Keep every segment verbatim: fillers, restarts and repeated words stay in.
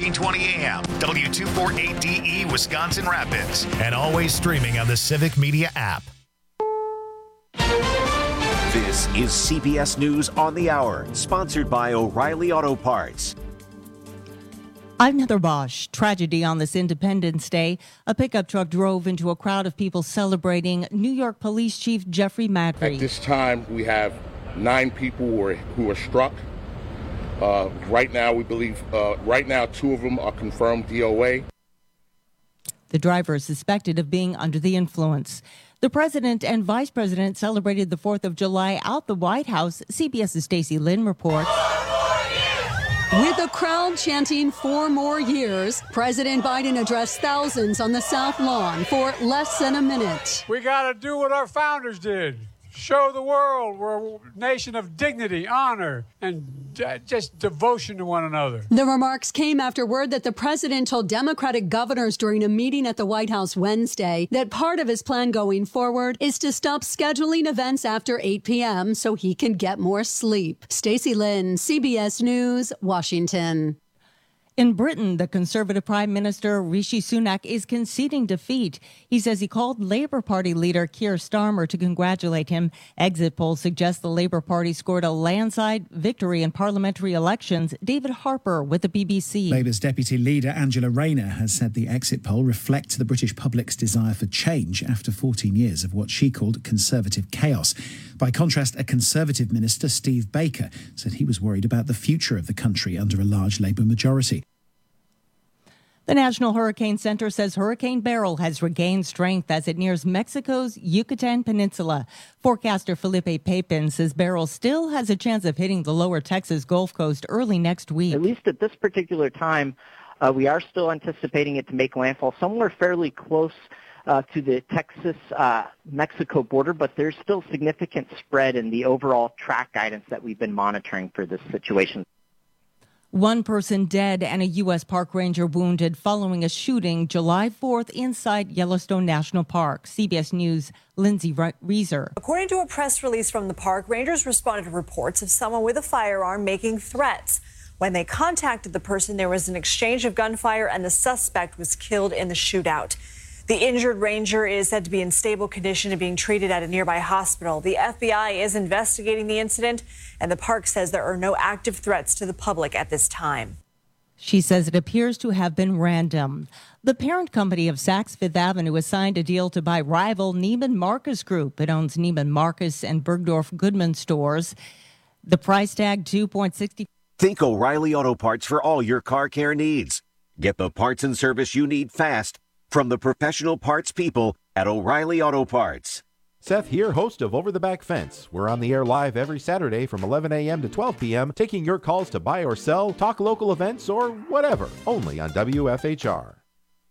fourteen twenty A M, W two forty-eight D E, Wisconsin Rapids, and always streaming on the Civic Media app. This is C B S News on the Hour, sponsored by O'Reilly Auto Parts. I'm Heather Bosch. Tragedy on this Independence Day. A pickup truck drove into a crowd of people celebrating New York Police Chief Jeffrey Madry. At this time, we have nine people who are, who are struck. Uh, right now, we believe, uh, right now, two of them are confirmed D O A. The driver is suspected of being under the influence. The president and vice president celebrated the fourth of July out the White House. CBS's Stacey Lynn reports. With the crowd chanting four more years, President Biden addressed thousands on the South Lawn for less than a minute. We got to do what our founders did. Show the world we're a nation of dignity, honor, and uh, just devotion to one another. The remarks came after word that the president told Democratic governors during a meeting at the White House Wednesday that part of his plan going forward is to stop scheduling events after eight p.m. so he can get more sleep. Stacey Lynn, C B S News, Washington. In Britain, the Conservative Prime Minister Rishi Sunak is conceding defeat. He says he called Labour Party leader Keir Starmer to congratulate him. Exit polls suggest the Labour Party scored a landslide victory in parliamentary elections. David Harper with the B B C. Labour's deputy leader Angela Rayner has said the exit poll reflects the British public's desire for change after fourteen years of what she called conservative chaos. By contrast, a Conservative minister, Steve Baker, said he was worried about the future of the country under a large Labour majority. The National Hurricane Center says Hurricane Beryl has regained strength as it nears Mexico's Yucatan Peninsula. Forecaster Felipe Pepin says Beryl still has a chance of hitting the lower Texas Gulf Coast early next week. At least at this particular time, uh, we are still anticipating it to make landfall somewhere fairly close uh, to the Texas-Mexico uh, border, but there's still significant spread in the overall track guidance that we've been monitoring for this situation. One person dead and a U S park ranger wounded following a shooting July fourth inside Yellowstone National Park. C B S News' Lindsay Reeser. According to a press release from the park, rangers responded to reports of someone with a firearm making threats. When they contacted the person, there was an exchange of gunfire and the suspect was killed in the shootout. The injured ranger is said to be in stable condition and being treated at a nearby hospital. The F B I is investigating the incident, and the park says there are no active threats to the public at this time. She says it appears to have been random. The parent company of Saks Fifth Avenue has signed a deal to buy rival Neiman Marcus Group. It owns Neiman Marcus and Bergdorf Goodman stores. The price tag, two point six zero. Think O'Reilly Auto Parts for all your car care needs. Get the parts and service you need fast from the professional parts people at O'Reilly Auto Parts. Seth here, host of Over the Back Fence. We're on the air live every Saturday from eleven a.m. to twelve p.m., taking your calls to buy or sell, talk local events, or whatever, only on W F H R.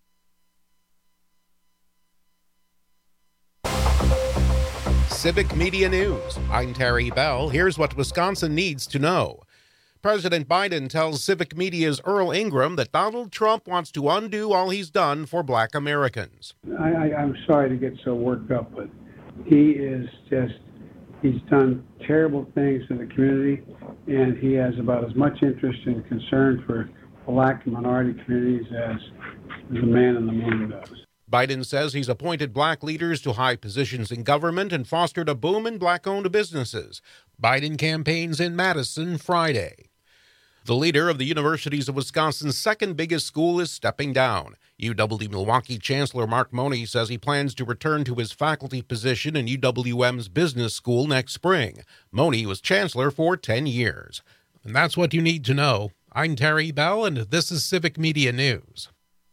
Civic Media News. I'm Terry Bell. Here's what Wisconsin needs to know. President Biden tells Civic Media's Earl Ingram that Donald Trump wants to undo all he's done for black Americans. I, I, I'm sorry to get so worked up, but he is just, he's done terrible things in the community, and he has about as much interest and concern for black and minority communities as, as the man in the moon does. Biden says he's appointed black leaders to high positions in government and fostered a boom in black-owned businesses. Biden campaigns in Madison Friday. The leader of the Universities of Wisconsin's second biggest school is stepping down. U W-Milwaukee Chancellor Mark Money says he plans to return to his faculty position in U W M's business school next spring. Money was chancellor for ten years. And that's what you need to know. I'm Terry Bell, and this is Civic Media News.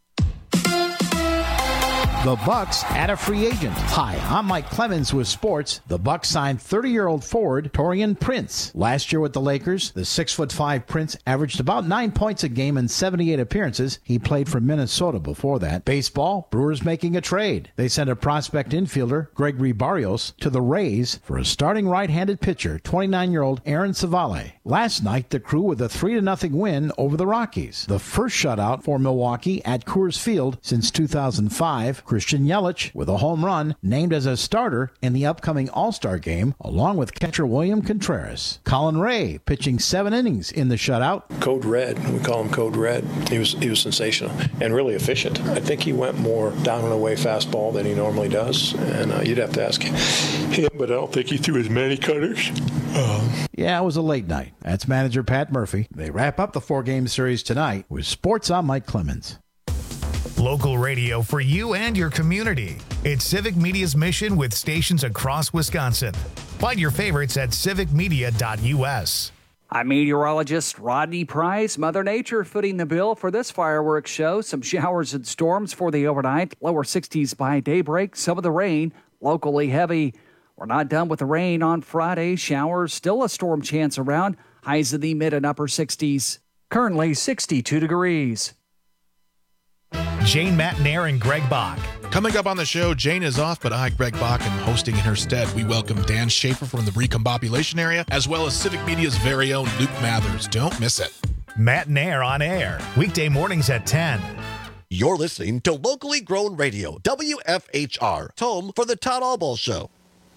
The Bucks add a free agent. Hi, I'm Mike Clemens with sports. The Bucks signed thirty-year-old forward Taurean Prince. Last year with the Lakers, the six foot five Prince averaged about nine points a game in seventy-eight appearances. He played for Minnesota before that. Baseball, Brewers making a trade. They sent a prospect infielder, Gregory Barrios, to the Rays for a starting right-handed pitcher, twenty-nine-year-old Aaron Savale. Last night, the Crew with a three to nothing win over the Rockies. The first shutout for Milwaukee at Coors Field since two thousand five. Christian Yelich, with a home run, named as a starter in the upcoming All-Star game, along with catcher William Contreras. Colin Ray pitching seven innings in the shutout. Code Red, we call him Code Red. He was he was sensational and really efficient. I think he went more down and away fastball than he normally does, and uh, you'd have to ask him, but I don't think he threw as many cutters. Um, yeah, it was a late night. That's manager Pat Murphy. They wrap up the four-game series tonight with Sports on Mike Clemens. Local radio for you and your community. It's Civic Media's mission with stations across Wisconsin. Find your favorites at civic media dot u s. I'm meteorologist Rodney Price. Mother Nature footing the bill for this fireworks show. Some showers and storms for the overnight. Lower sixties by daybreak. Some of the rain locally heavy. We're not done with the rain on Friday. Showers, still a storm chance around. Highs in the mid and upper sixties. Currently sixty-two degrees. Jane Matnair and Greg Bach. Coming up on the show, Jane is off, but I, Greg Bach, am hosting in her stead. We welcome Dan Schaefer from the Recombobulation area, as well as Civic Media's very own Luke Mathers. Don't miss it. Matnair on air, weekday mornings at ten. You're listening to locally grown radio, W F H R, home for the Todd Albaugh Show.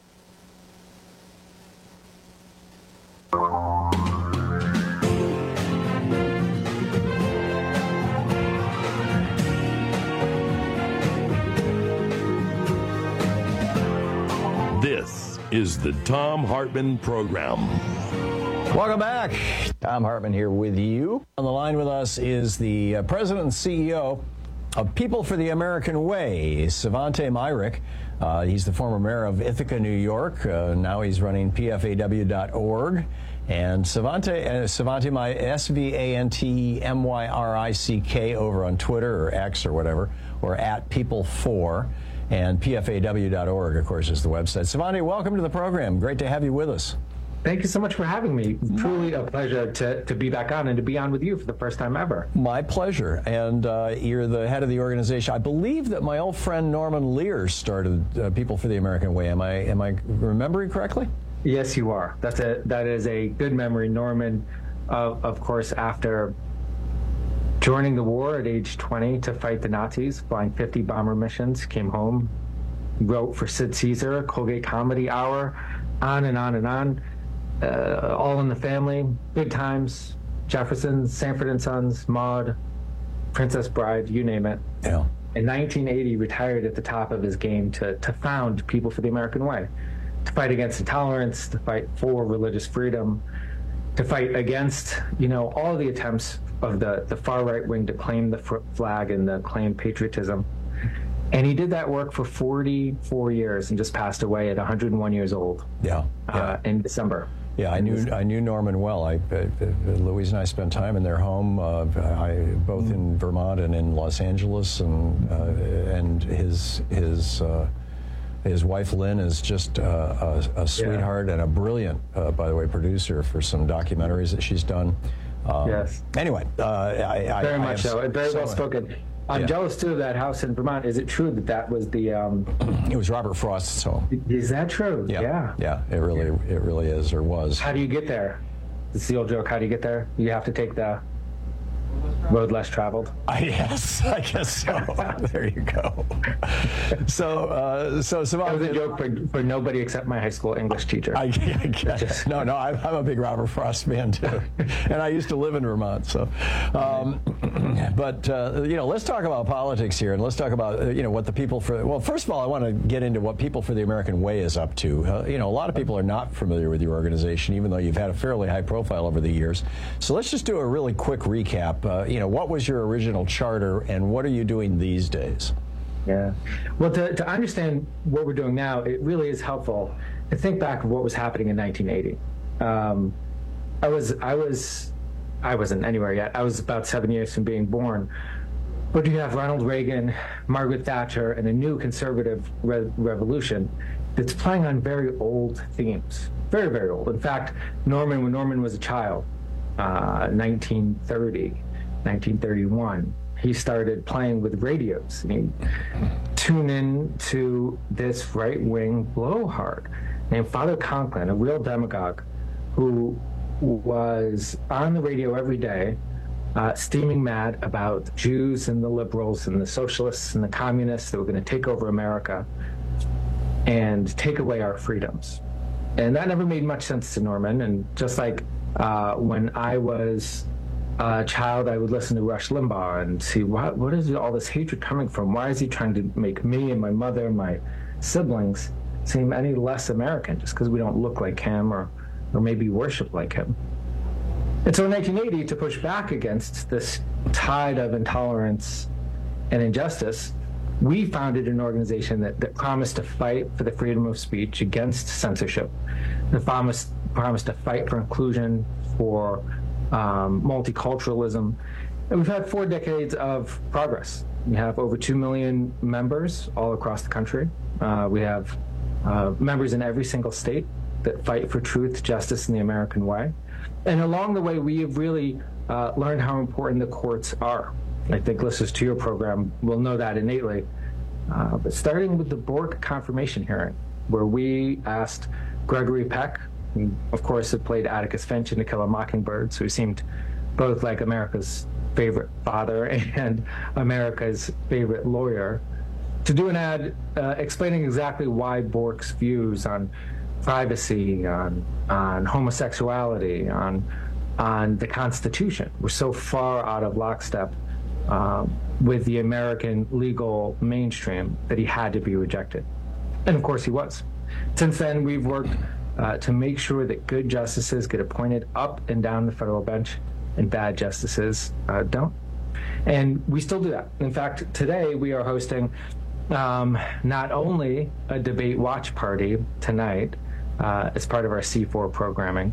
This is the Thom Hartmann Program. Welcome back. Thom Hartmann here with you. On the line with us is the uh, president and C E O of People for the American Way, Svante Myrick. Uh, he's the former mayor of Ithaca, New York. Uh, now he's running P F A W dot org. And Svante, uh, Svante, my S V A N T M Y R I C K over on Twitter or X or whatever, or at People for. And P F A W dot org, of course, is the website. Svante, welcome to the program. Great to have you with us. Thank you so much for having me. Truly a pleasure to, to be back on and to be on with you for the first time ever. My pleasure. And uh, you're the head of the organization. I believe that my old friend Norman Lear started uh, People for the American Way. Am I am I remembering correctly? Yes, you are. That's a that is a good memory. Norman, uh, of course, after joining the war at age twenty to fight the Nazis, flying fifty bomber missions, came home, wrote for Sid Caesar, Colgate Comedy Hour, on and on and on. Uh, All in the Family, Good Times, Jefferson, Sanford and Sons, Maude, Princess Bride, you name it. Yeah. In nineteen eighty, retired at the top of his game to, to found People for the American Way, to fight against intolerance, to fight for religious freedom, to fight against, you know, all the attempts of the, the far right wing to claim the flag and the claim patriotism. And he did that work for forty-four years and just passed away at one hundred one years old. Yeah. yeah. Uh, in December. Yeah, I knew I knew Norman well. I, uh, Louise and I spent time in their home, uh, I, both mm. in Vermont and in Los Angeles, and uh, and his his uh, his wife Lynn is just uh, a, a sweetheart yeah. and a brilliant, uh, by the way, producer for some documentaries that she's done. Um, yes. Anyway, uh, I, very I, much I so. Very so, well spoken. I'm yeah. jealous too of that house in Vermont. Is it true that that was the? Um, it was Robert Frost's home. Is that true? Yeah. Yeah. Yeah. It really, it really is, or was. How do you get there? It's the old joke. How do you get there? You have to take the road less traveled. Uh, yes, I guess so. There you go. So, uh, so, so that was a joke for, for nobody except my high school English teacher. I, I guess. No, no, I'm, I'm a big Robert Frost fan too, and I used to live in Vermont. So, um, but uh, you know, let's talk about politics here, and let's talk about uh, you know what the people for. Well, first of all, I want to get into what People for the American Way is up to. Uh, you know, a lot of people are not familiar with your organization, even though you've had a fairly high profile over the years. So let's just do a really quick recap. Uh, you know, what was your original charter, and what are you doing these days? Yeah. Well, to, to understand what we're doing now, it really is helpful to think back of what was happening in nineteen eighty. Um, I was, I was, I wasn't anywhere yet. I was about seven years from being born. But you have Ronald Reagan, Margaret Thatcher, and a new conservative re- revolution that's playing on very old themes. Very, very old. In fact, Norman, when Norman was a child, uh, nineteen thirty, nineteen thirty-one, he started playing with radios. And he'd tune in to this right-wing blowhard named Father Conklin, a real demagogue, who was on the radio every day, uh, steaming mad about Jews and the liberals and the socialists and the communists that were going to take over America and take away our freedoms. And that never made much sense to Norman. And just like uh, when I was a child, I would listen to Rush Limbaugh and see, what, what is all this hatred coming from? Why is he trying to make me and my mother and my siblings seem any less American just because we don't look like him or, or maybe worship like him? And so in nineteen eighty, to push back against this tide of intolerance and injustice, we founded an organization that, that promised to fight for the freedom of speech against censorship, that promised, promised to fight for inclusion, for um, multiculturalism. And we've had four decades of progress. We have over two million members all across the country. Uh, we have uh, members in every single state that fight for truth, justice, and the American way. And along the way, we have really uh, learned how important the courts are. I think listeners to your program will know that innately. Uh, but starting with the Bork confirmation hearing, where we asked Gregory Peck, who of course had played Atticus Finch in To Kill a Mockingbird, so he seemed both like America's favorite father and America's favorite lawyer, to do an ad uh, explaining exactly why Bork's views on privacy, on on homosexuality, on on the Constitution were so far out of lockstep um, with the American legal mainstream that he had to be rejected. And of course he was. Since then, we've worked uh, to make sure that good justices get appointed up and down the federal bench and bad justices uh, don't. And we still do that. In fact, today we are hosting um, not only a debate watch party tonight uh, as part of our C four programming,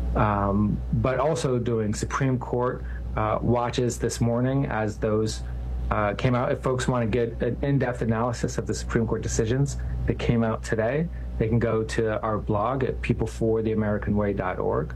um, but also doing Supreme Court uh, watches this morning as those uh, came out. If folks want to get an in-depth analysis of the Supreme Court decisions that came out today, they can go to our blog at people for the american way dot org.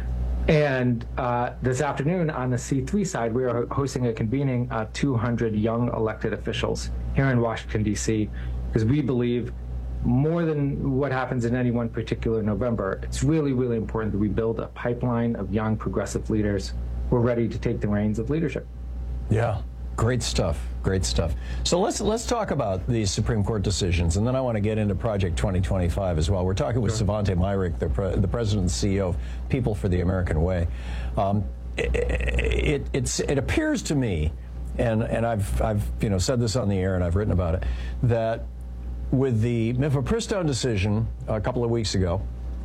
And uh, this afternoon on the C three side, we are hosting a convening of two hundred young elected officials here in Washington, D C, because we believe more than what happens in any one particular November, it's really, really important that we build a pipeline of young progressive leaders who are ready to take the reins of leadership. Yeah. Great stuff. Great stuff. So let's let's talk about these Supreme Court decisions, and then I want to get into Project twenty twenty-five as well. We're talking with sure. Svante Myrick, the, pre the president and C E O of People for the American Way. Um, it, it, it's, it appears to me, and, and I've, I've you know, said this on the air and I've written about it, that with the Mifepristone decision a couple of weeks ago,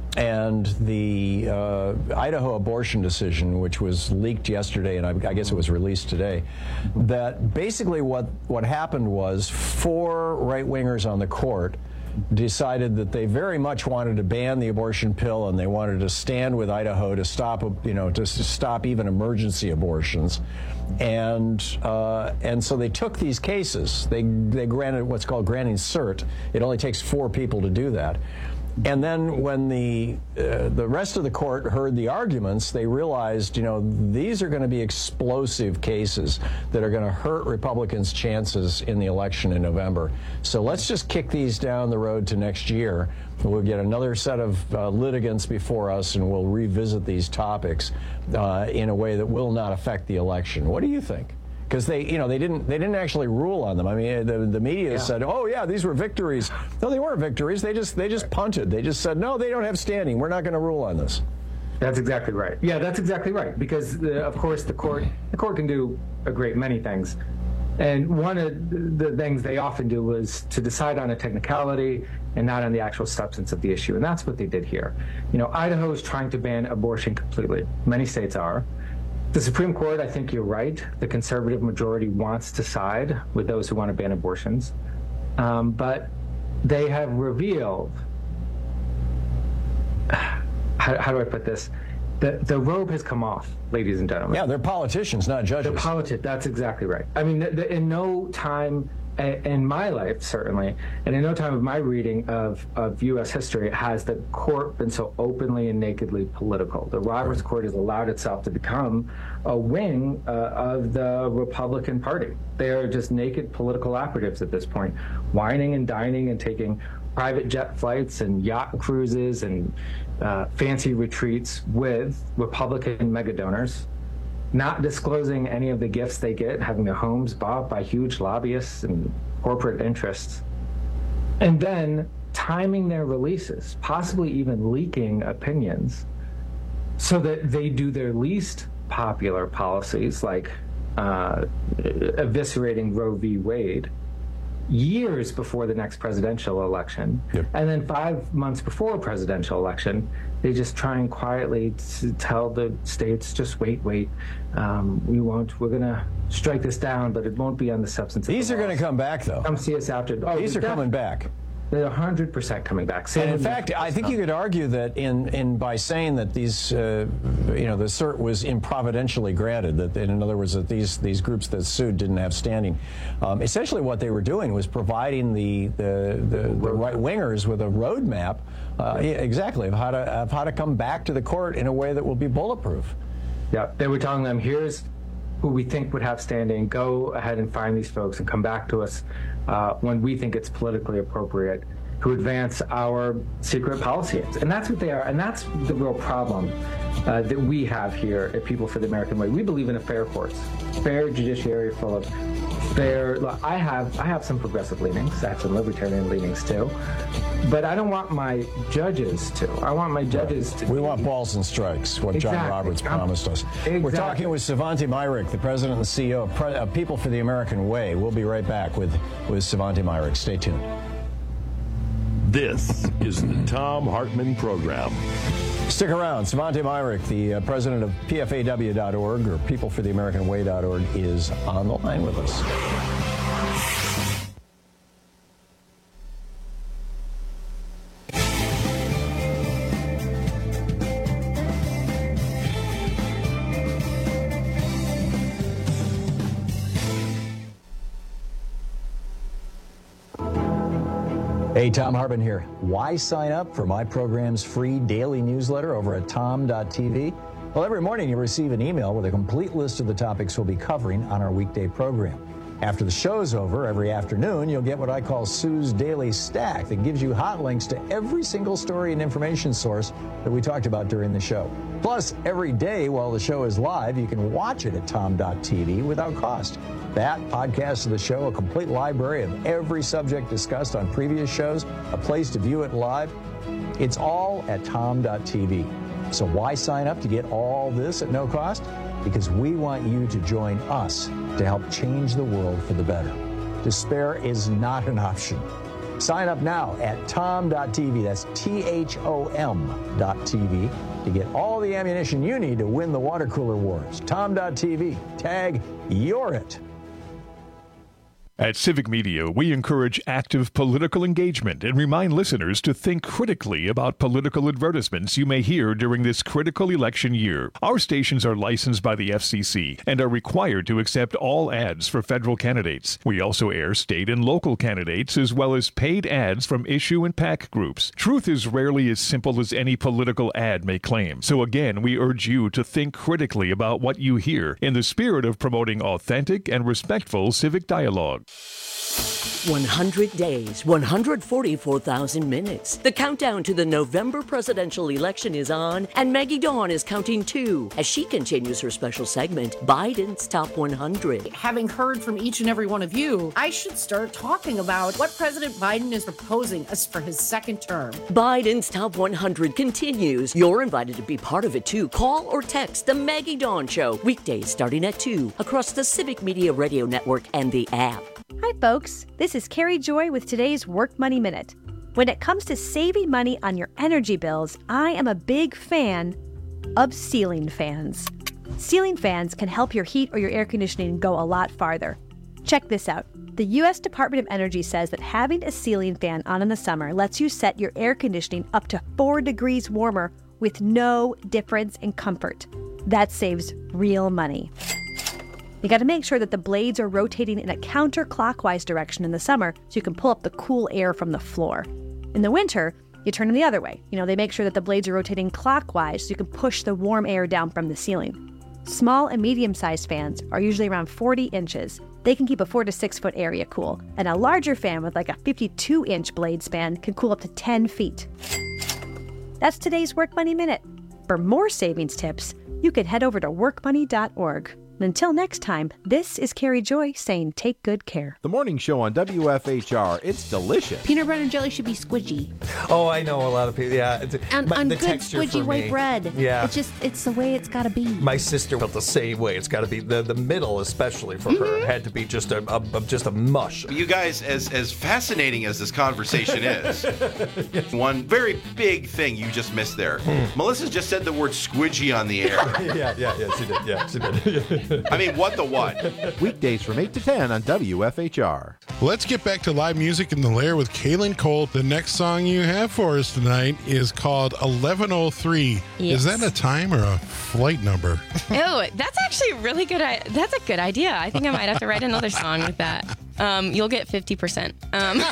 and the uh, Idaho abortion decision, which was leaked yesterday, and I, I guess it was released today, that basically what, what happened was four right-wingers on the court decided that they very much wanted to ban the abortion pill, and they wanted to stand with Idaho to stop, you know, to stop even emergency abortions. And uh, and so they took these cases. They they granted what's called granting cert. It only takes four people to do that. And then when the uh, the rest of the court heard the arguments, they realized, you know, these are going to be explosive cases that are going to hurt Republicans' chances in the election in November. So let's just kick these down the road to next year. We'll get another set of uh, litigants before us, and we'll revisit these topics uh, in a way that will not affect the election. What do you think? Because they, you know, they didn't, they didn't actually rule on them. I mean, the, the media yeah. said, "Oh yeah, these were victories." No, they weren't victories. They just, they just punted. They just said, "No, they don't have standing. We're not going to rule on this." That's exactly right. Yeah, that's exactly right. Because the, of course, the court, the court can do a great many things, and one of the things they often do was to decide on a technicality and not on the actual substance of the issue, and that's what they did here. You know, Idaho is trying to ban abortion completely. Many states are. The Supreme Court, I think you're right. The conservative majority wants to side with those who want to ban abortions. Um, but they have revealed, how, how do I put this? The, the robe has come off, ladies and gentlemen. Yeah, they're politicians, not judges. They're politicians, that's exactly right. I mean, the, the, in no time in my life, certainly, and in no time of my reading of, of U S history has the court been so openly and nakedly political. The Roberts Court has allowed itself to become a wing uh, of the Republican Party. They are just naked political operatives at this point, whining and dining and taking private jet flights and yacht cruises and uh, fancy retreats with Republican mega donors not disclosing any of the gifts they get, having their homes bought by huge lobbyists and corporate interests, and then timing their releases, possibly even leaking opinions, so that they do their least popular policies, like uh, eviscerating Roe v. Wade, years before the next presidential election. Yep. And then five months before a presidential election, they just try and quietly to tell the states, just wait, wait. Um, we won't, we're going to strike this down, but it won't be on the substance of These the are going to come back, though. Come see us after. Oh, These are coming back. They're one hundred percent coming back. And in fact, I think you could argue that in, in by saying that these, uh, you know, the cert was improvidentially granted, that in other words, that these these groups that sued didn't have standing. Um, essentially, what they were doing was providing the the, the, the right wingers with a roadmap, uh, yeah, exactly, of how to of how to come back to the court in a way that will be bulletproof. Yeah, they were telling them, here's who we think would have standing. Go ahead and find these folks and come back to us uh, when we think it's politically appropriate to advance our secret policy. And that's what they are. And that's the real problem uh, that we have here at People for the American Way. We believe in a fair courts, fair judiciary full of fair. I have I have some progressive leanings. I have some libertarian leanings too. But I don't want my judges to. I want my judges to. We want balls and strikes, what Exactly. John Roberts promised us. Exactly. We're talking with Svante Myrick, the president and C E O of, Pre- of People for the American Way. We'll be right back with, with Svante Myrick. Stay tuned. This is the Thom Hartmann Program. Stick around. Svante Myrick, the uh, president of P F A W dot org, or People for the American Way dot org, is on the line with us. Hey, Thom Hartmann here. Why sign up for my program's free daily newsletter over at tom dot t v? Well, every morning you receive an email with a complete list of the topics we'll be covering on our weekday program. After the show's over, every afternoon, you'll get what I call Sue's Daily Stack that gives you hot links to every single story and information source that we talked about during the show. Plus, every day while the show is live, you can watch it at tom dot t v without cost. That, podcast of the show, a complete library of every subject discussed on previous shows, a place to view it live. It's all at tom dot t v. So why sign up to get all this at no cost? Because we want you to join us to help change the world for the better. Despair is not an option. Sign up now at tom dot t v. That's T H O M dot T V to get all the ammunition you need to win the water cooler wars. tom dot t v. Tag, you're it. At Civic Media, we encourage active political engagement and remind listeners to think critically about political advertisements you may hear during this critical election year. Our stations are licensed by the F C C and are required to accept all ads for federal candidates. We also air state and local candidates as well as paid ads from issue and PAC groups. Truth is rarely as simple as any political ad may claim. So again, we urge you to think critically about what you hear in the spirit of promoting authentic and respectful civic dialogue. one hundred days, one hundred forty-four thousand minutes. The countdown to the November presidential election is on, and Maggie Dawn is counting too as she continues her special segment, Biden's Top one hundred. Having heard from each and every one of you, I should start talking about what President Biden is proposing as for his second term. Biden's Top one hundred continues. You're invited to be part of it too. Call or text The Maggie Dawn Show, weekdays starting at two, across the Civic Media Radio Network and the app. Hi, folks. This is Carrie Joy with today's Work Money Minute. When it comes to saving money on your energy bills, I am a big fan of ceiling fans. Ceiling fans can help your heat or your air conditioning go a lot farther. Check this out. The U S Department of Energy says that having a ceiling fan on in the summer lets you set your air conditioning up to four degrees warmer with no difference in comfort. That saves real money. You got to make sure that the blades are rotating in a counterclockwise direction in the summer so you can pull up the cool air from the floor. In the winter, you turn them the other way. You know, they make sure that the blades are rotating clockwise so you can push the warm air down from the ceiling. Small and medium-sized fans are usually around forty inches. They can keep a four to six foot area cool, and a larger fan with like a fifty-two inch blade span can cool up to ten feet. That's today's Work Money Minute. For more savings tips, you could head over to work money dot org. Until next time, this is Carrie Joy saying take good care. The morning show on W F H R, it's delicious. Peanut butter and jelly should be squidgy. Oh, I know a lot of people. Yeah, it's, And my, on the good texture squidgy for white me. bread. Yeah, It's just, it's the way it's got to be. my sister felt the same way. It's got to be the the middle, especially for Mm-hmm. her, had to be just a, a, a just a mush. You guys, as as fascinating as this conversation is, one very big thing you just missed there. Melissa just said the word squidgy on the air. yeah, yeah, yeah, she did. Yeah, she did. I mean, what the what? Weekdays from eight to ten on W F H R. Let's get back to live music in the Lair with Kaylin Cole. The next song you have for us tonight is called eleven oh three. Yes. Is that a time or a flight number? Oh, that's actually a really good. I- That's a good idea. I think I might have to write another song with that. Um, you'll get fifty percent. Um.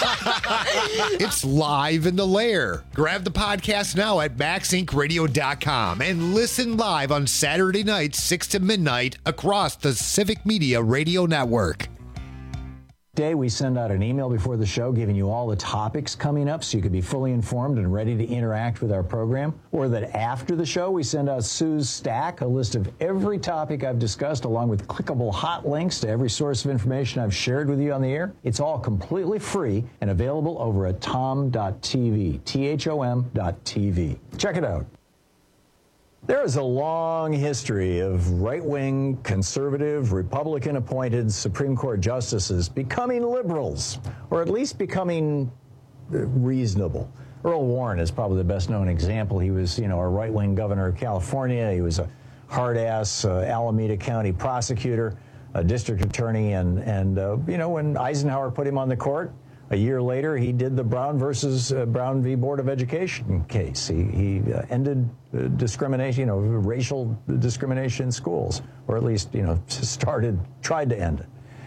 It's live in the Lair. Grab the podcast now at max inc radio dot com and listen live on Saturday nights, six to midnight, across the Civic Media Radio Network. Day, we send out an email before the show giving you all the topics coming up so you can be fully informed and ready to interact with our program. Or that after the show, we send out Sue's Stack, a list of every topic I've discussed, along with clickable hot links to every source of information I've shared with you on the air. It's all completely free and available over at tom dot t v, T H O M dot T V. Check it out. There is a long history of right-wing, conservative, Republican-appointed Supreme Court justices becoming liberals, or at least becoming reasonable. Earl Warren is probably the best-known example. He was, you know, a right-wing governor of California. He was a hard-ass uh, Alameda County prosecutor, a district attorney, and, and uh, you know, when Eisenhower put him on the court, a year later, he did the Brown versus uh, Brown v. Board of Education case. He, he uh, ended uh, discrimination, you know, racial discrimination in schools, or at least, you know, started, tried to end it.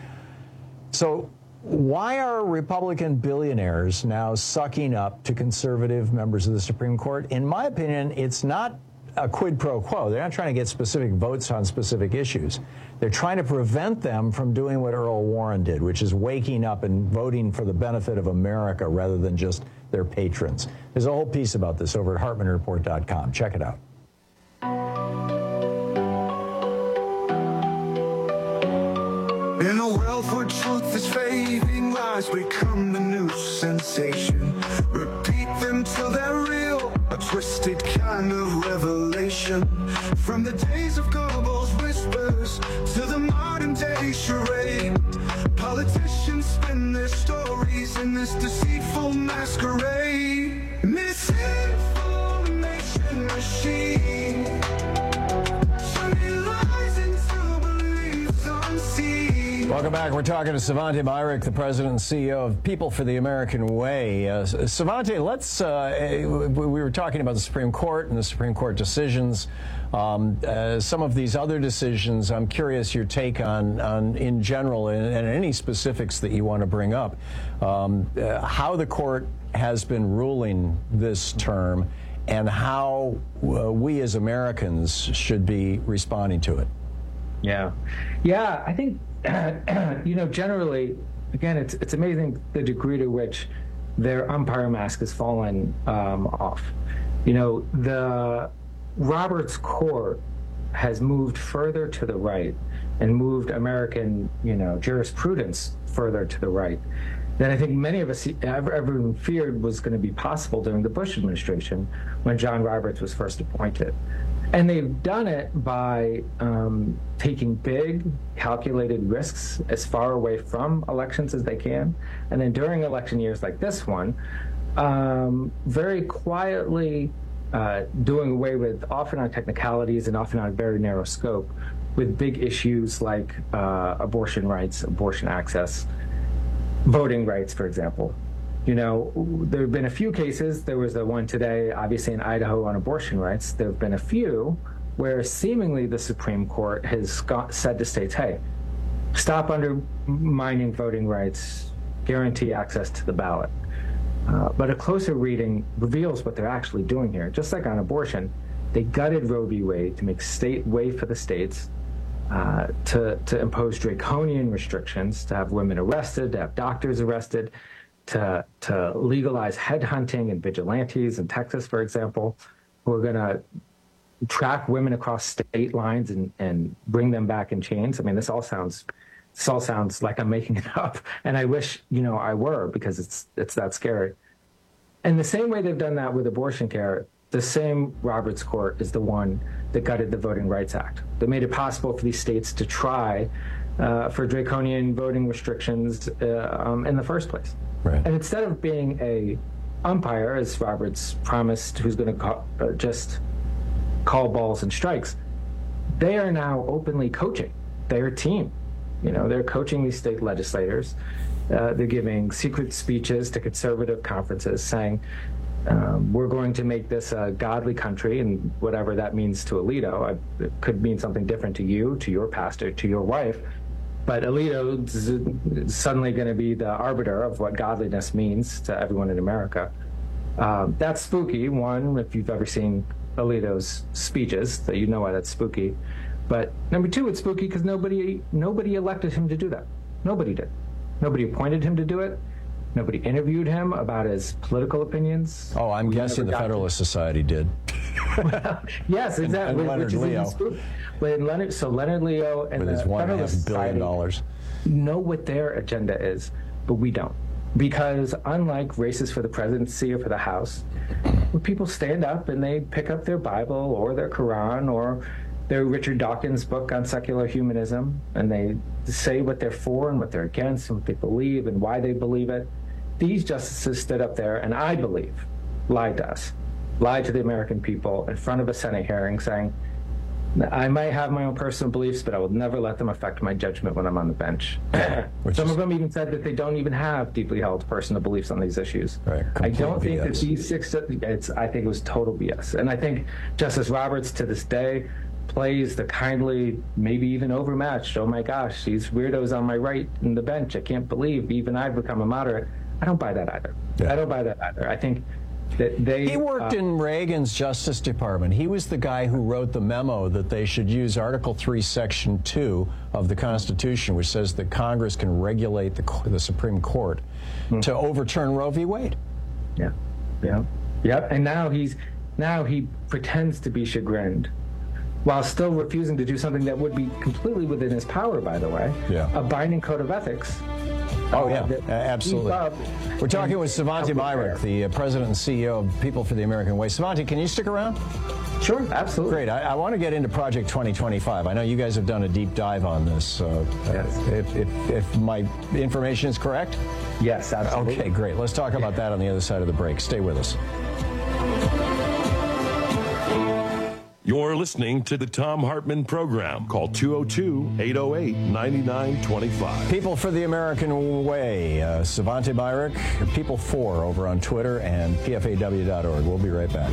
So why are Republican billionaires now sucking up to conservative members of the Supreme Court? In my opinion, it's not a quid pro quo. They're not trying to get specific votes on specific issues. They're trying to prevent them from doing what Earl Warren did, which is waking up and voting for the benefit of America rather than just their patrons. There's a whole piece about this over at hartman report dot com. Check it out. In a world where truth is fading, lies become the new sensation. Repeat them till they're real, a twisted kind of revelation. From the days of Goebbels' whispers to the modern day charade, politicians spin their stories in this deceitful masquerade. Misinformation machine, turning lies into beliefs unseen. Welcome back. We're talking to Svante Myrick, the president and C E O of People for the American Way. Uh, Svante, let's, uh, we were talking about the Supreme Court and the Supreme Court decisions. Um, uh, some of these other decisions, I'm curious your take on, on in general, and, and any specifics that you want to bring up, um, uh, how the court has been ruling this term and how uh, we as Americans should be responding to it. Yeah. Yeah, I think, you know, generally, again, it's it's amazing the degree to which their umpire mask has fallen um, off. You know, the Roberts Court has moved further to the right and moved American, you know, jurisprudence further to the right than I think many of us everyone feared was going to be possible during the Bush administration when John Roberts was first appointed. And they've done it by um, taking big, calculated risks as far away from elections as they can. And then during election years like this one, um, very quietly uh, doing away with, often on technicalities and often on a very narrow scope, with big issues like uh, abortion rights, abortion access, voting rights, for example. You know, there have been a few cases. There was the one today, obviously in Idaho, on abortion rights. There have been a few where seemingly the Supreme Court has got, said to states, hey, stop undermining voting rights, guarantee access to the ballot. Uh, but a closer reading reveals what they're actually doing here. Just like on abortion, they gutted Roe v. Wade to make state way for the states, uh, to, to impose draconian restrictions, to have women arrested, to have doctors arrested, to to legalize headhunting and vigilantes in Texas, for example, who are going to track women across state lines and, and bring them back in chains. I mean, this all sounds this all sounds like I'm making it up, and I wish, you know, I were, because it's it's that scary. And the same way they've done that with abortion care, the same Roberts Court is the one that gutted the Voting Rights Act, that made it possible for these states to try uh, for draconian voting restrictions uh, um, in the first place. Right. And instead of being a umpire, as Roberts promised, who's going to uh, just call balls and strikes, they are now openly coaching their team. You know, they're coaching these state legislators. Uh, they're giving secret speeches to conservative conferences saying, um, we're going to make this a godly country, and whatever that means to Alito, I, it could mean something different to you, to your pastor, to your wife. But Alito is suddenly going to be the arbiter of what godliness means to everyone in America. Um, that's spooky. One, if you've ever seen Alito's speeches, that you know why that's spooky. But number two, it's spooky because nobody nobody elected him to do that. Nobody did. Nobody appointed him to do it. Nobody interviewed him about his political opinions. Oh, I'm We guessing never the got Federalist Society did. well, yes, exactly. And, and Leonard which is Leo. even spooky. When Leonard, so Leonard Leo and With his the one and a half Federalist billion Society dollars. know what their agenda is, but we don't. Because unlike races for the presidency or for the House, where people stand up and they pick up their Bible or their Quran or their Richard Dawkins book on secular humanism, and they say what they're for and what they're against and what they believe and why they believe it, these justices stood up there and, I believe, lied to us, lied to the American people in front of a Senate hearing saying, I might have my own personal beliefs, but I will never let them affect my judgment when I'm on the bench. Some of them even said that they don't even have deeply held personal beliefs on these issues. Right, I don't think B S. that these six, it's, I think it was total B S. And I think Justice Roberts, to this day, plays the kindly, maybe even overmatched, oh my gosh, these weirdos on my right in the bench, I can't believe even I've become a moderate. I don't buy that either. Yeah. I don't buy that either. I think that they... He worked uh, in Reagan's Justice Department. He was the guy who wrote the memo that they should use Article three, Section two of the Constitution, which says that Congress can regulate the, the Supreme Court mm-hmm. to overturn Roe v. Wade. Yeah, yeah, yep. And now he's now he pretends to be chagrined, while still refusing to do something that would be completely within his power, by the way, yeah. a binding code of ethics. Oh, yeah, uh, absolutely. We're talking with Svante Myrick, the uh, president and C E O of People for the American Way. Svante, can you stick around? Sure, absolutely. Great. I, I want to get into Project twenty twenty-five. I know you guys have done a deep dive on this. Uh, yes. if, if, if my information is correct? Yes, absolutely. Okay, great. Let's talk about that on the other side of the break. Stay with us. You're listening to the Thom Hartmann Program. Call two oh two, eight oh eight, nine nine two five. People for the American Way. Uh, Svante Myrick, People four over on Twitter and P F A W dot org. We'll be right back.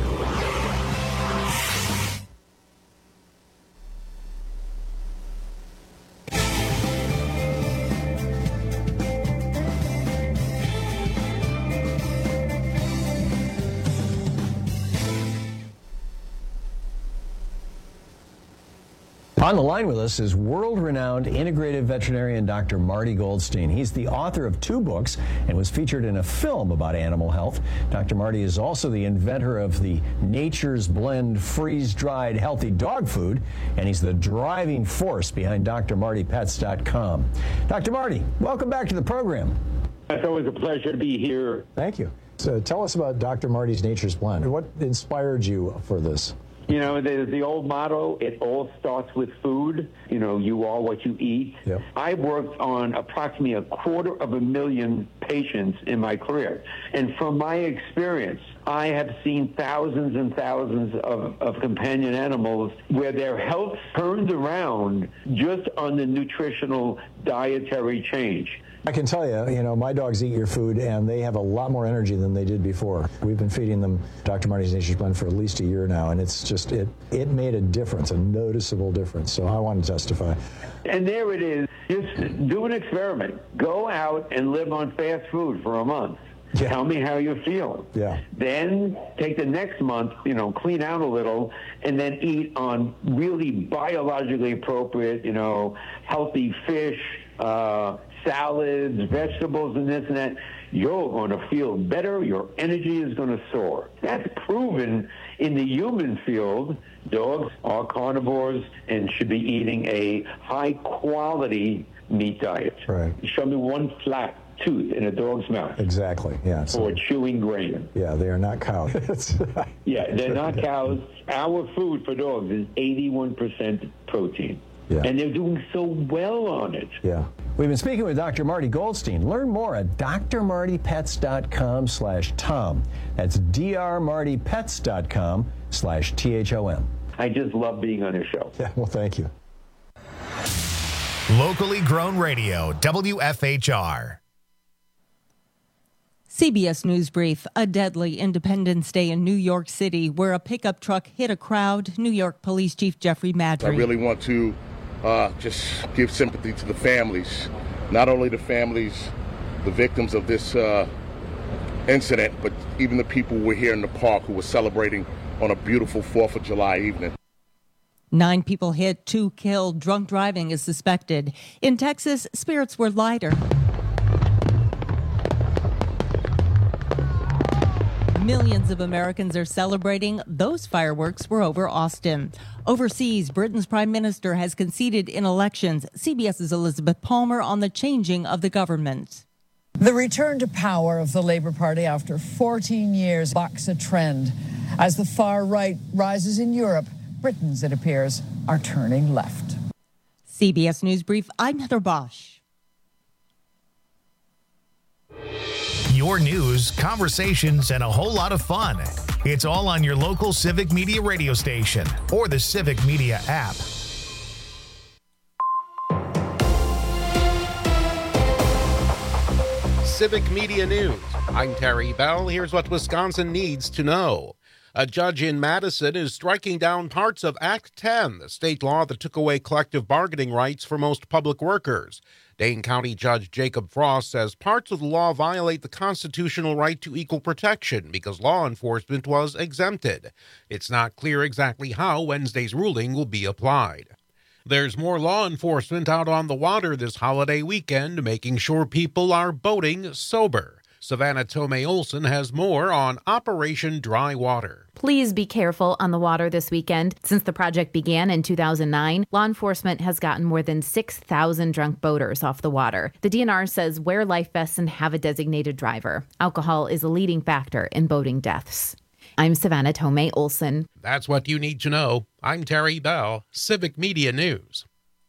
On the line with us is world-renowned integrative veterinarian Doctor Marty Goldstein. He's the author of two books and was featured in a film about animal health. Doctor Marty is also the inventor of the Nature's Blend freeze-dried healthy dog food, and he's the driving force behind D R Marty Pets dot com. Doctor Marty, welcome back to the program. It's always a pleasure to be here. Thank you. So tell us about Doctor Marty's Nature's Blend. What inspired you for this? You know, the, the old motto, it all starts with food. You know, you are what you eat. Yep. I've worked on approximately a quarter of a million patients in my career. And from my experience, I have seen thousands and thousands of, of companion animals where their health turned around just on the nutritional dietary change. I can tell you, you know, my dogs eat your food, and they have a lot more energy than they did before. We've been feeding them Doctor Marty's Nature's Blend for at least a year now, and it's just, it, it made a difference, a noticeable difference. So I want to testify. And there it is. Just do an experiment. Go out and live on fast food for a month. Yeah. Tell me how you feel. Yeah. Then take the next month, you know, clean out a little, and then eat on really biologically appropriate, you know, healthy fish, uh, salads, vegetables, and this and that. you're going to feel better. Your energy is going to soar. That's proven in the human field. Dogs are carnivores and should be eating a high-quality meat diet. Right. Show me one flat tooth in a dog's mouth. Exactly, yeah. So, or chewing grain. Yeah, they are not cows. Yeah, they're not cows. Our food for dogs is eighty-one percent protein. Yeah. And they're doing so well on it. Yeah. We've been speaking with Doctor Marty Goldstein. Learn more at d r marty pets dot com slash tom. That's d r marty pets dot com slash T H O M. I just love being on your show. Yeah, well, thank you. Locally grown radio, W F H R. C B S News Brief. A deadly Independence Day in New York City where a pickup truck hit a crowd. New York Police Chief Jeffrey Madry. I really want to uh, just give sympathy to the families, not only the families, the victims of this uh, incident, but even the people who were here in the park who were celebrating on a beautiful fourth of July evening. Nine people hit, two killed. Drunk driving is suspected. In Texas, spirits were lighter. Millions of Americans are celebrating. Those fireworks were over Austin. Overseas, Britain's prime minister has conceded in elections. CBS's Elizabeth Palmer on the changing of the government. The return to power of the Labour Party after fourteen years bucks a trend. As the far right rises in Europe, Britons, it appears, are turning left. C B S News Brief, I'm Heather Bosch. Your news, conversations, and a whole lot of fun. It's all on your local Civic Media radio station or the Civic Media app. Civic Media News. I'm Terry Bell. Here's what Wisconsin needs to know. A judge in Madison is striking down parts of Act ten, the state law that took away collective bargaining rights for most public workers. Dane County Judge Jacob Frost says parts of the law violate the constitutional right to equal protection because law enforcement was exempted. It's not clear exactly how Wednesday's ruling will be applied. There's more law enforcement out on the water this holiday weekend, making sure people are boating sober. Savannah Tomei Olson has more on Operation Dry Water. Please be careful on the water this weekend. Since the project began in two thousand nine, law enforcement has gotten more than six thousand drunk boaters off the water. The D N R says wear life vests and have a designated driver. Alcohol is a leading factor in boating deaths. I'm Savannah Tomei Olson. That's what you need to know. I'm Terry Bell, Civic Media News.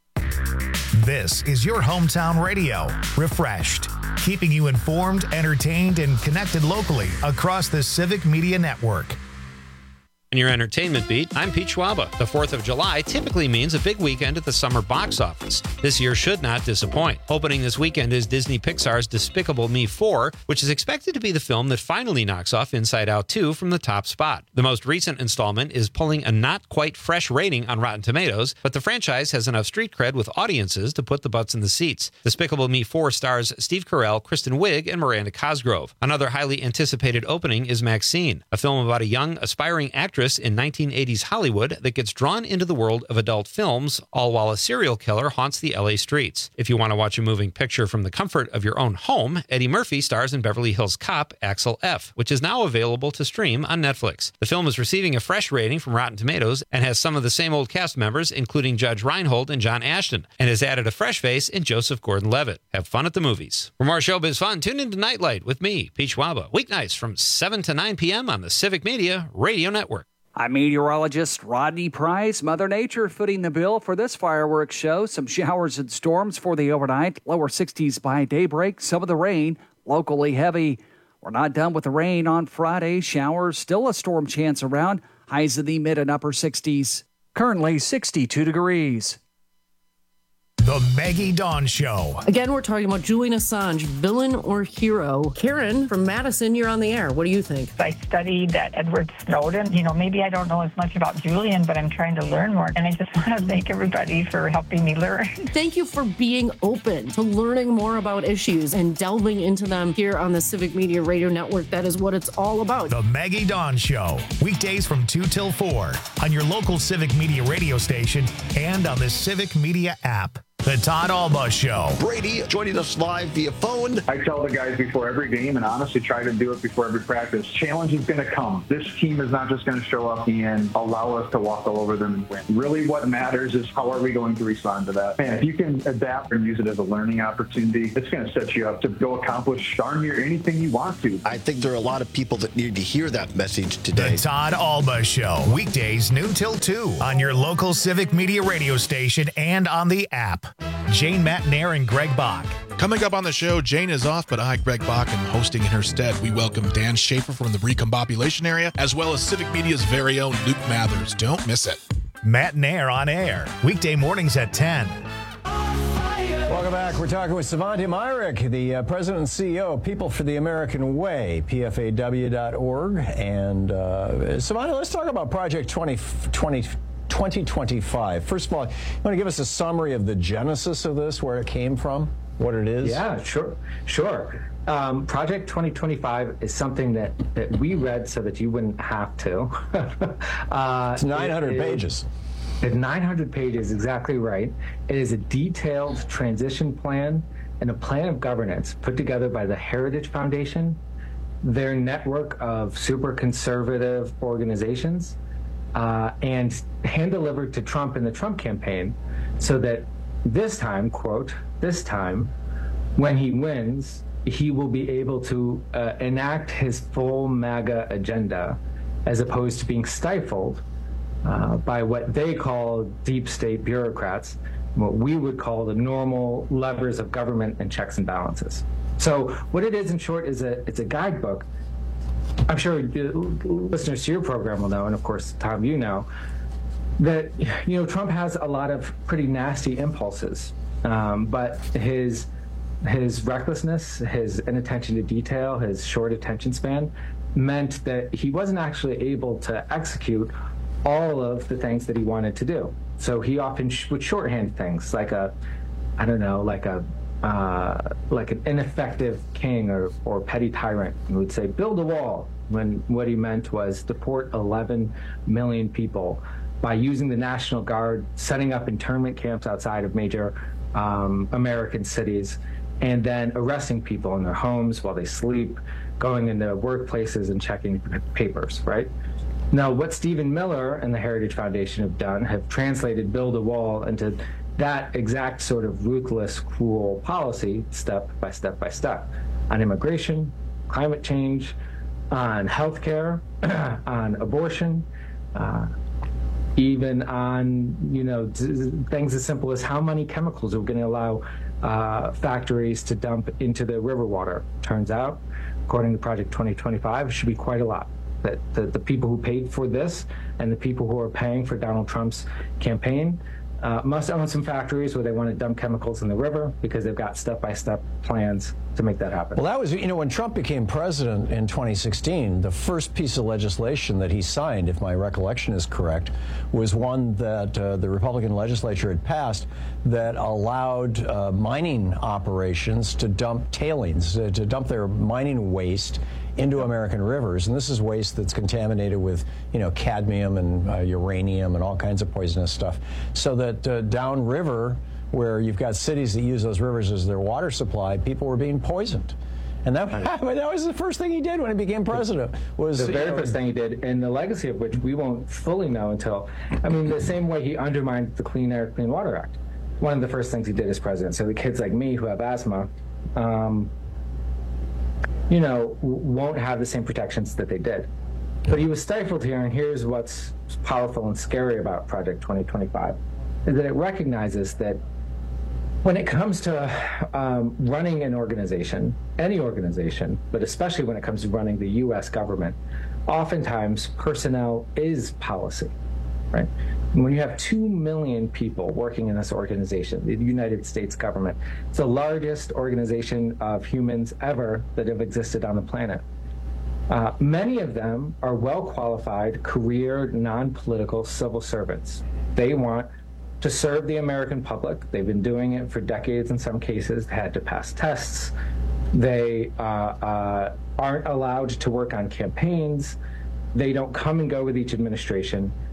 This is your hometown radio, refreshed, keeping you informed, entertained, and connected locally across the Civic Media Network. In your entertainment beat, I'm Pete Schwaba. The fourth of July typically means a big weekend at the summer box office. This year should not disappoint. Opening this weekend is Disney Pixar's Despicable Me four, which is expected to be the film that finally knocks off Inside Out two from the top spot. The most recent installment is pulling a not quite fresh rating on Rotten Tomatoes, but the franchise has enough street cred with audiences to put the butts in the seats. Despicable Me four stars Steve Carell, Kristen Wiig, and Miranda Cosgrove. Another highly anticipated opening is Maxine, a film about a young, aspiring actress in nineteen eighties Hollywood that gets drawn into the world of adult films, all while a serial killer haunts the L A streets. If you want to watch a moving picture from the comfort of your own home, Eddie Murphy stars in Beverly Hills Cop, Axel F., which is now available to stream on Netflix. The film is receiving a fresh rating from Rotten Tomatoes and has some of the same old cast members, including Judge Reinhold and John Ashton, and has added a fresh face in Joseph Gordon-Levitt. Have fun at the movies. For more showbiz fun, tune into Nightlight with me, Pete Schwaba, weeknights from seven to nine p.m. on the Civic Media Radio Network. I'm meteorologist Rodney Price. Mother Nature footing the bill for this fireworks show. Some showers and storms for the overnight. Lower sixties by daybreak. Some of the rain locally heavy. We're not done with the rain on Friday. Showers, still a storm chance around. Highs in the mid and upper sixties. Currently sixty-two degrees. The Maggie Dawn Show. Again, we're talking about Julian Assange, villain or hero. Karen from Madison, you're on the air. What do you think? I studied that Edward Snowden. You know, maybe I don't know as much about Julian, but I'm trying to learn more. And I just want to thank everybody for helping me learn. Thank you for being open to learning more about issues and delving into them here on the Civic Media Radio Network. That is what it's all about. The Maggie Dawn Show. Weekdays from two till four on your local Civic Media radio station and on the Civic Media app. The Todd Alba Show. Brady joining us live via phone. I tell the guys before every game, and honestly try to do it before every practice, challenge is going to come. This team is not just going to show up and allow us to walk all over them and win. Really what matters is how are we going to respond to that. And if you can adapt and use it as a learning opportunity, it's going to set you up to go accomplish darn near anything you want to. I think there are a lot of people that need to hear that message today. The Todd Alba Show. Weekdays noon till two on your local Civic Media radio station and on the app. Jane Matnair and Greg Bach. Coming up on the show, Jane is off, but I, Greg Bach, am hosting in her stead. We welcome Dan Schaefer from the Recombobulation area, as well as Civic Media's very own Luke Mathers. Don't miss it. Matnair on air, weekday mornings at ten. Welcome back. We're talking with Svante Myrick, the uh, president and C E O of People for the American Way, P F A W dot org. And uh, Svante, let's talk about Project twenty twenty-five. First of all, you want to give us a summary of the genesis of this, where it came from, what it is? Yeah, sure. Sure. Um, Project twenty twenty-five is something that, that we read so that you wouldn't have to. uh, it's nine hundred it, pages. It's nine hundred pages, exactly right. It is a detailed transition plan and a plan of governance put together by the Heritage Foundation, their network of super conservative organizations, uh, and hand-delivered to Trump in the Trump campaign so that this time, quote, this time, when he wins, he will be able to uh, enact his full MAGA agenda as opposed to being stifled uh, by what they call deep state bureaucrats, what we would call the normal levers of government and checks and balances. So what it is, in short, is a it's a guidebook. I'm sure listeners to your program will know, and of course, Tom, you know, that, you know, Trump has a lot of pretty nasty impulses, um, but his his recklessness, his inattention to detail, his short attention span meant that he wasn't actually able to execute all of the things that he wanted to do. So he often sh- would shorthand things like a, I don't know, like a uh, like an ineffective king or, or petty tyrant. He would say, build a wall, when what he meant was deport eleven million people by using the National Guard, setting up internment camps outside of major um, American cities, and then arresting people in their homes while they sleep, going into workplaces and checking papers, right? Now, what Stephen Miller and the Heritage Foundation have done have translated build a wall into that exact sort of ruthless, cruel policy, step by step by step, on immigration, climate change, on healthcare, on abortion, uh, even on, you know, d- things as simple as how many chemicals are we going to allow uh, factories to dump into the river water. Turns out, according to Project twenty twenty-five, it should be quite a lot. That the, the people who paid for this and the people who are paying for Donald Trump's campaign uh, must own some factories where they want to dump chemicals in the river, because they've got step-by-step plans to make that happen. Well, that was, you know, when Trump became president in twenty sixteen, the first piece of legislation that he signed, if my recollection is correct, was one that uh, the Republican legislature had passed that allowed uh, mining operations to dump tailings, uh, to dump their mining waste into American rivers. And this is waste that's contaminated with, you know, cadmium and uh, uranium and all kinds of poisonous stuff. So that uh, downriver, where you've got cities that use those rivers as their water supply, people were being poisoned. And that, that was the first thing he did when he became president. Was the very you know, first thing he did, and the legacy of which we won't fully know until, I mean, the same way he undermined the Clean Air, Clean Water Act. One of the first things he did as president. So the kids like me who have asthma, um, you know, won't have the same protections that they did. But he was stifled here, and here's what's powerful and scary about Project twenty twenty-five, is that it recognizes that when it comes to um, running an organization, any organization, but especially when it comes to running the U S government, oftentimes personnel is policy, right? When you have two million people working in this organization, the United States government, it's the largest organization of humans ever that have existed on the planet. Uh, many of them are well-qualified, career, non-political civil servants. They want to serve the American public. They've been doing it for decades in some cases. They had to pass tests. They uh, uh, aren't allowed to work on campaigns. They don't come and go with each administration.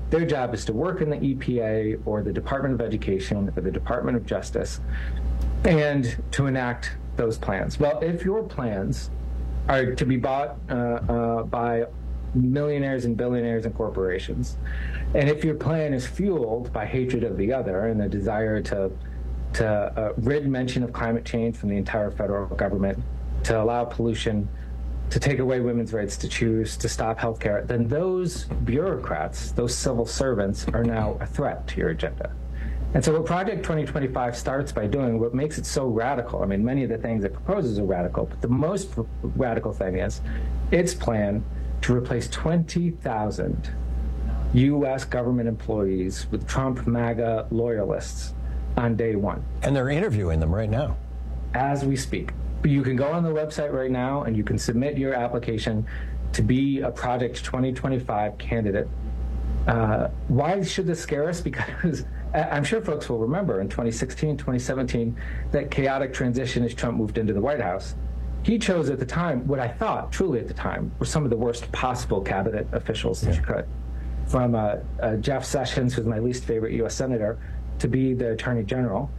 Their job is to work in the E P A or the Department of Education or the Department of Justice and to enact those plans. Well, if your plans are to be bought uh, uh, by millionaires and billionaires and corporations, and if your plan is fueled by hatred of the other and a desire to to uh, rid mention of climate change from the entire federal government, to allow pollution, to take away women's rights to choose, to stop healthcare, then those bureaucrats, those civil servants, are now a threat to your agenda. And so what Project twenty twenty-five starts by doing, what makes it so radical, I mean, many of the things it proposes are radical, but the most radical thing is its plan to replace twenty thousand U S government employees with Trump MAGA loyalists on day one. And they're interviewing them right now. As we speak. But you can go on the website right now and you can submit your application to be a Project twenty twenty-five candidate. Uh, why should this scare us? Because I'm sure folks will remember in twenty sixteen, twenty seventeen, that chaotic transition as Trump moved into the White House. He chose at the time, what I thought, truly at the time, were some of the worst possible cabinet officials that yeah. you could. From uh, uh, Jeff Sessions, who's my least favorite U S senator, to be the Attorney General,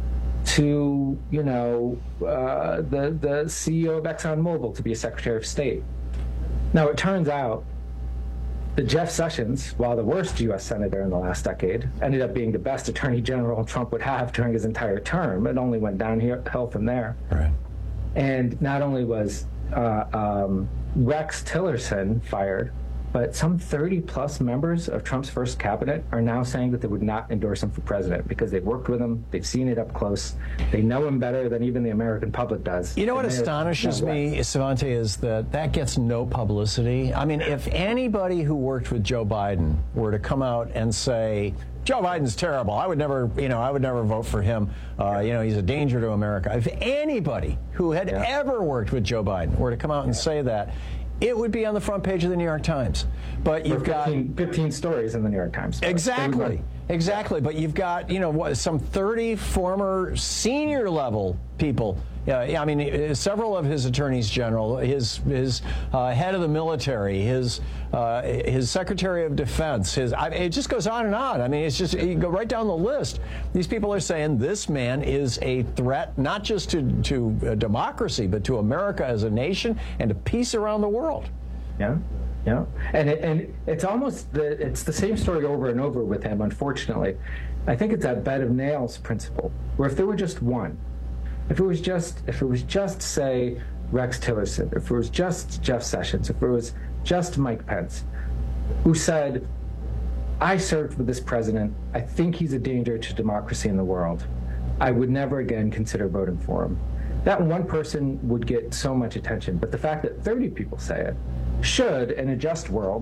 to, you know, uh, the, the C E O of ExxonMobil to be a Secretary of State. Now, it turns out that Jeff Sessions, while the worst U S senator in the last decade, ended up being the best Attorney General Trump would have during his entire term. It only went downhill from there. Right. And not only was uh, um, Rex Tillerson fired, but some thirty plus members of Trump's first cabinet are now saying that they would not endorse him for president because they've worked with him, they've seen it up close, they know him better than even the American public does. You know what astonishes me, Svante, is that that gets no publicity. I mean, if anybody who worked with Joe Biden were to come out and say, Joe Biden's terrible, I would never, you know, I would never vote for him. Uh, you know, he's a danger to America. If anybody who had yeah. ever worked with Joe Biden were to come out and yeah. say that, it would be on the front page of the New York Times. But you've fifteen, got fifteen stories in the New York Times. Exactly. Exactly. But you've got, you know, what, some thirty former senior level people. Yeah, I mean, several of his attorneys general, his his uh, head of the military, his uh, his secretary of defense, his I, it just goes on and on. I mean, it's just you go right down the list. These people are saying this man is a threat not just to to uh, democracy, but to America as a nation and to peace around the world. Yeah. Yeah, and it, and it's almost the it's the same story over and over with him. Unfortunately, I think it's that bed of nails principle, where if there were just one, if it was just if it was just say Rex Tillerson, if it was just Jeff Sessions, if it was just Mike Pence, who said, "I served with this president. I think he's a danger to democracy in the world. I would never again consider voting for him." That one person would get so much attention, but the fact that thirty people say it should, in a just world,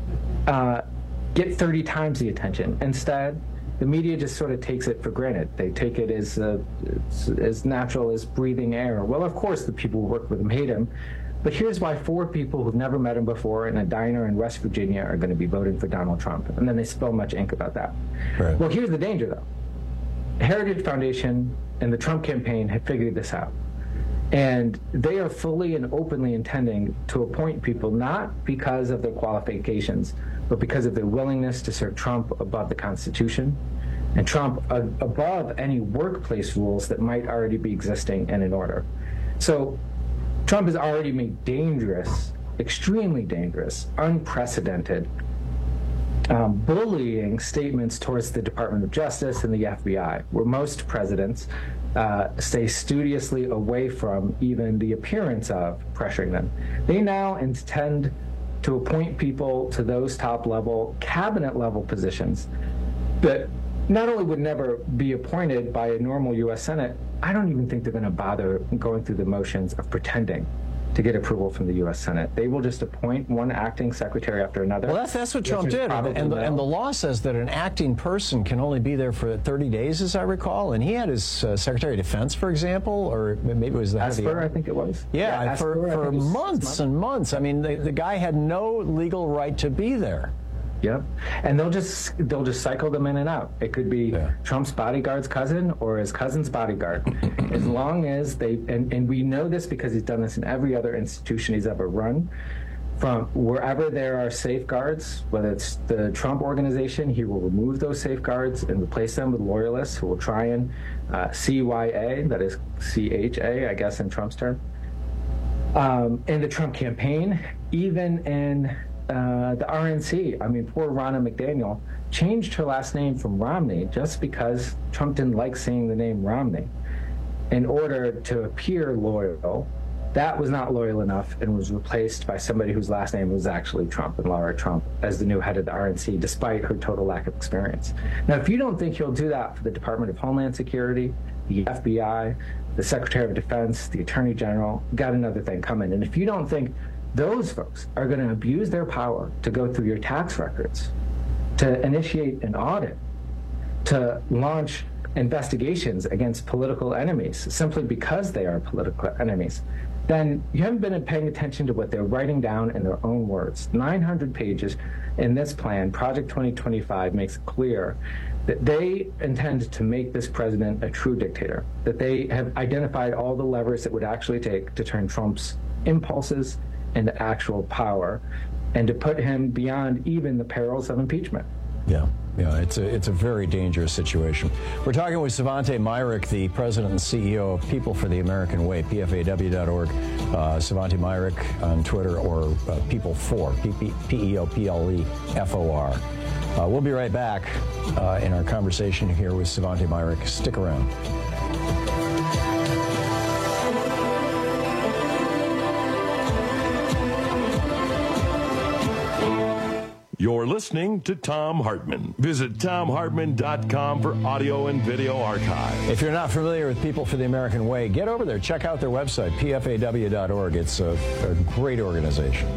uh, get thirty times the attention. Instead, the media just sort of takes it for granted. They take it as uh, as natural as breathing air. Well, of course, the people who work with him hate him, but here's why four people who've never met him before in a diner in West Virginia are going to be voting for Donald Trump. And then they spill much ink about that. Right. Well, here's the danger, though. The Heritage Foundation and the Trump campaign have figured this out. And they are fully and openly intending to appoint people not because of their qualifications, but because of their willingness to serve Trump above the Constitution and Trump uh, above any workplace rules that might already be existing and in order. So Trump has already made dangerous, extremely dangerous, unprecedented, um, bullying statements towards the Department of Justice and the F B I, where most presidents Uh, stay studiously away from even the appearance of pressuring them. They now intend to appoint people to those top-level, cabinet-level positions that not only would never be appointed by a normal U S Senate, I don't even think they're going to bother going through the motions of pretending to get approval from the U S Senate. They will just appoint one acting secretary after another. Well, that's that's what Trump did, and, and, the, and the law says that an acting person can only be there for thirty days, as I recall. And he had his uh, Secretary of Defense, for example, or maybe it was the head of the Esper, I think it was. Yeah, yeah for, Esper, for months and months. I mean, the, the guy had no legal right to be there. Yep, and they'll just they'll just cycle them in and out. It could be yeah. Trump's bodyguard's cousin or his cousin's bodyguard, as long as they and, and we know this because he's done this in every other institution he's ever run. from wherever there are safeguards, whether it's the Trump organization, he will remove those safeguards and replace them with loyalists who will try and uh, C Y A, that is C H A, I guess in Trump's term. Um, in the Trump campaign, even in uh, the R N C, I mean, poor Ronna McDaniel changed her last name from Romney just because Trump didn't like saying the name Romney in order to appear loyal. That was not loyal enough and was replaced by somebody whose last name was actually Trump, and Lara Trump, as the new head of the R N C, despite her total lack of experience. Now, if you don't think he'll do that for the Department of Homeland Security, the F B I, the Secretary of Defense, the Attorney General, got another thing coming. And if you don't think those folks are going to abuse their power to go through your tax records, to initiate an audit, to launch investigations against political enemies simply because they are political enemies, then you haven't been paying attention to what they're writing down in their own words. nine hundred pages in this plan, Project twenty twenty-five, makes it clear that they intend to make this president a true dictator, that they have identified all the levers it would actually take to turn Trump's impulses into actual power and to put him beyond even the perils of impeachment. Yeah, yeah, it's a it's a very dangerous situation. We're talking with Svante Myrick, the president and C E O of People for the American Way, P F A W dot org. Uh, Svante Myrick on Twitter, or uh, People for, P E O P L E F O R. Uh, we'll be right back uh, in our conversation here with Svante Myrick. Stick around. You're listening to Thom Hartmann. Visit Thom Hartmann dot com for audio and video archive. If you're not familiar with People for the American Way, get over there. Check out their website, P F A W dot org. It's a, a great organization.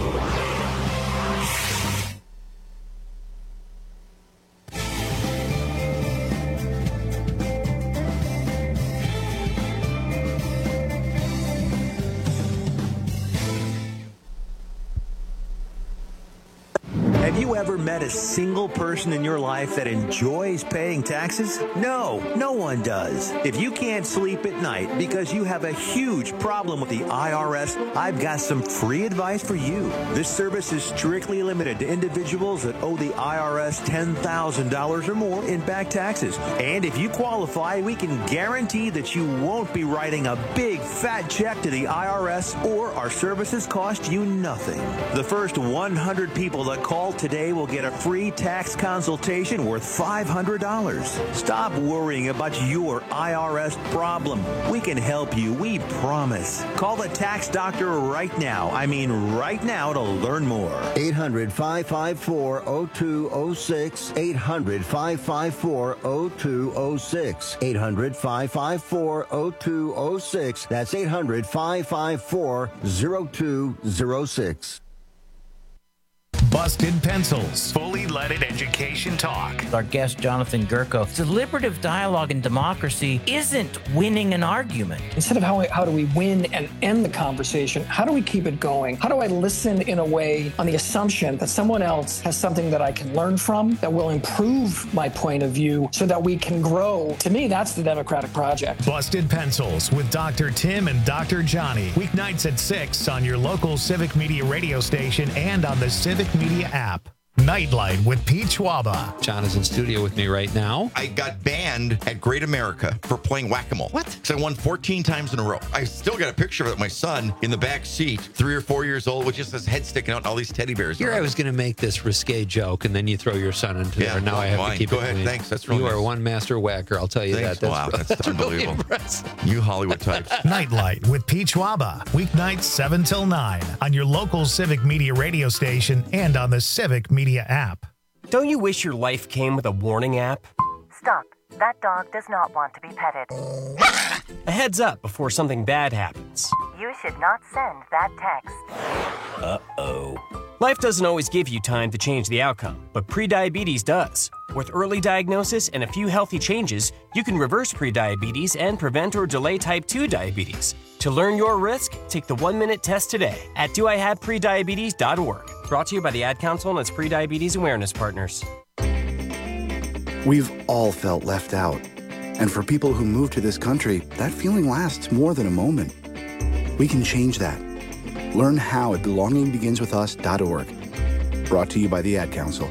Have you ever met a single person in your life that enjoys paying taxes? No, no one does. If you can't sleep at night because you have a huge problem with the I R S, I've got some free advice for you. This service is strictly limited to individuals that owe the I R S ten thousand dollars or more in back taxes. And if you qualify, we can guarantee that you won't be writing a big fat check to the I R S, or our services cost you nothing. The first one hundred people that call today will get a free tax consultation worth five hundred dollars. Stop worrying about your I R S problem. We can help you, we promise. Call the tax doctor right now. I mean right now to learn more. eight hundred, five five four, zero two zero six. eight hundred, five five four, zero two zero six. eight hundred, five five four, zero two zero six. That's eight hundred, five five four, zero two zero six. Busted Pencils, fully leaded education talk. Our guest, Jonathan Gerko. Deliberative dialogue in democracy isn't winning an argument. Instead of how, we, how do we win and end the conversation, how do we keep it going? How do I listen in a way on the assumption that someone else has something that I can learn from, that will improve my point of view so that we can grow? To me, that's the democratic project. Busted Pencils with Doctor Tim and Doctor Johnny. Weeknights at six on your local Civic Media radio station and on the Civic Media app. Nightlight with Pete Schwaba. John is in studio with me right now. I got banned at Great America for playing whack-a-mole. What? Because I won fourteen times in a row. I still got a picture of it, my son in the back seat, three or four years old, with just his head sticking out and all these teddy bears. Here I was going to make this risque joke, and then you throw your son into yeah, there. Now well, I have fine. to keep Go it ahead. clean. Thanks. That's really You nice. are one master whacker, I'll tell you Thanks. that. That's, wow, that's, that's really unbelievable. impressive. You Hollywood types. Nightlight with Pete Schwaba. Weeknights seven till nine on your local Civic Media radio station and on the Civic Media app. Don't you wish your life came with a warning app? Stop. That dog does not want to be petted. A heads up before something bad happens. You should not send that text. Uh-oh. Life doesn't always give you time to change the outcome, but prediabetes does. With early diagnosis and a few healthy changes, you can reverse prediabetes and prevent or delay type two diabetes. To learn your risk, take the one-minute test today at do I have prediabetes dot org. Brought to you by the Ad Council and its Prediabetes Awareness Partners. We've all felt left out. And for people who move to this country, that feeling lasts more than a moment. We can change that. Learn how at belonging begins with us dot org. Brought to you by the Ad Council.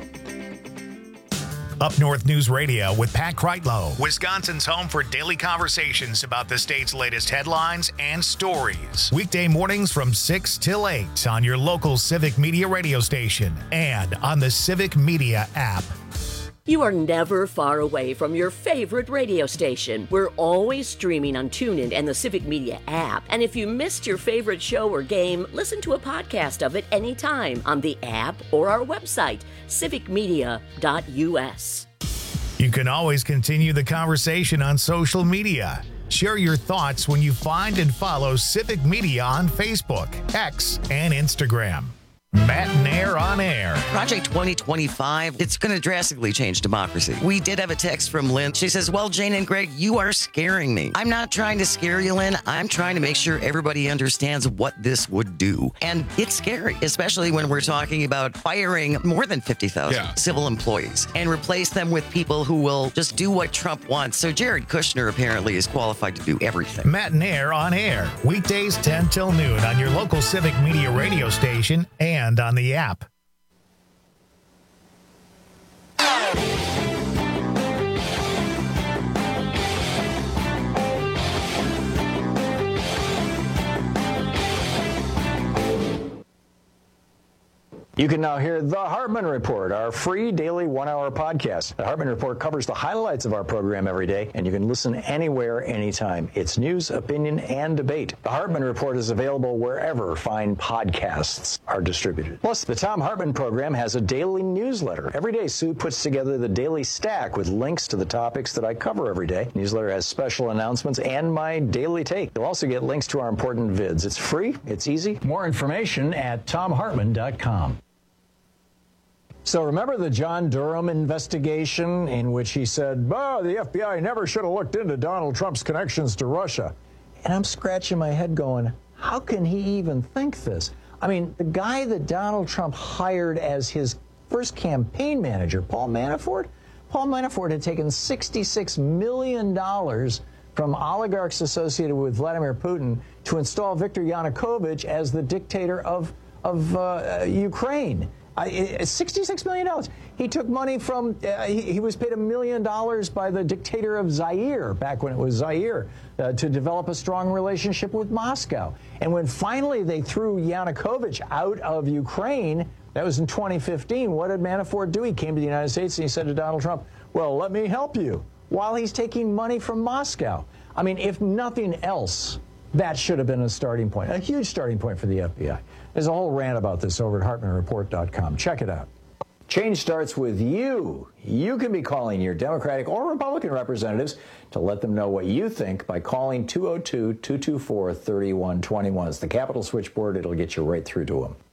Up North News Radio with Pat Kreitlow, Wisconsin's home for daily conversations about the state's latest headlines and stories. Weekday mornings from six till eight on your local Civic Media radio station and on the Civic Media app. You are never far away from your favorite radio station. We're always streaming on TuneIn and the Civic Media app. And if you missed your favorite show or game, listen to a podcast of it anytime on the app or our website, civic media dot u s. You can always continue the conversation on social media. Share your thoughts when you find and follow Civic Media on Facebook, X, and Instagram. Matt and Air on Air. Project twenty twenty-five, it's going to drastically change democracy. We did have a text from Lynn. She says, well, Jane and Greg, you are scaring me. I'm not trying to scare you, Lynn. I'm trying to make sure everybody understands what this would do. And it's scary, especially when we're talking about firing more than fifty thousand yeah. civil employees and replace them with people who will just do what Trump wants. So Jared Kushner apparently is qualified to do everything. Matt and Air on Air. Weekdays ten till noon on your local Civic Media radio station and and on the app. You can now hear The Hartman Report, our free daily one-hour podcast. The Hartman Report covers the highlights of our program every day, and you can listen anywhere, anytime. It's news, opinion, and debate. The Hartman Report is available wherever fine podcasts are distributed. Plus, the Thom Hartman program has a daily newsletter. Every day, Sue puts together the daily stack with links to the topics that I cover every day. The newsletter has special announcements and my daily take. You'll also get links to our important vids. It's free, it's easy. More information at tom hartman dot com. So remember the John Durham investigation in which he said, oh, the F B I never should have looked into Donald Trump's connections to Russia. And I'm scratching my head going, how can he even think this? I mean, the guy that Donald Trump hired as his first campaign manager, Paul Manafort, Paul Manafort had taken sixty-six million dollars from oligarchs associated with Vladimir Putin to install Viktor Yanukovych as the dictator of, of uh, Ukraine. Uh, sixty-six million dollars. He took money from, uh, he, he was paid a million dollars by the dictator of Zaire, back when it was Zaire, uh, to develop a strong relationship with Moscow. And when finally they threw Yanukovych out of Ukraine, that was in twenty fifteen, what did Manafort do? He came to the United States and he said to Donald Trump, well, let me help you, while he's taking money from Moscow. I mean, if nothing else, that should have been a starting point, a huge starting point for the F B I. There's a whole rant about this over at hartman report dot com. Check it out. Change starts with you. You can be calling your Democratic or Republican representatives to let them know what you think by calling two oh two, two two four, three one two one. It's the Capitol switchboard. It'll get you right through to them.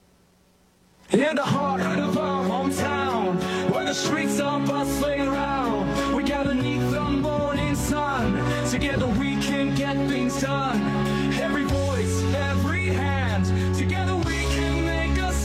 In the heart of our hometown, where the streets are bustling around, we gather neath the morning sun. Together we can get things done. Every voice, every hand, together we can make a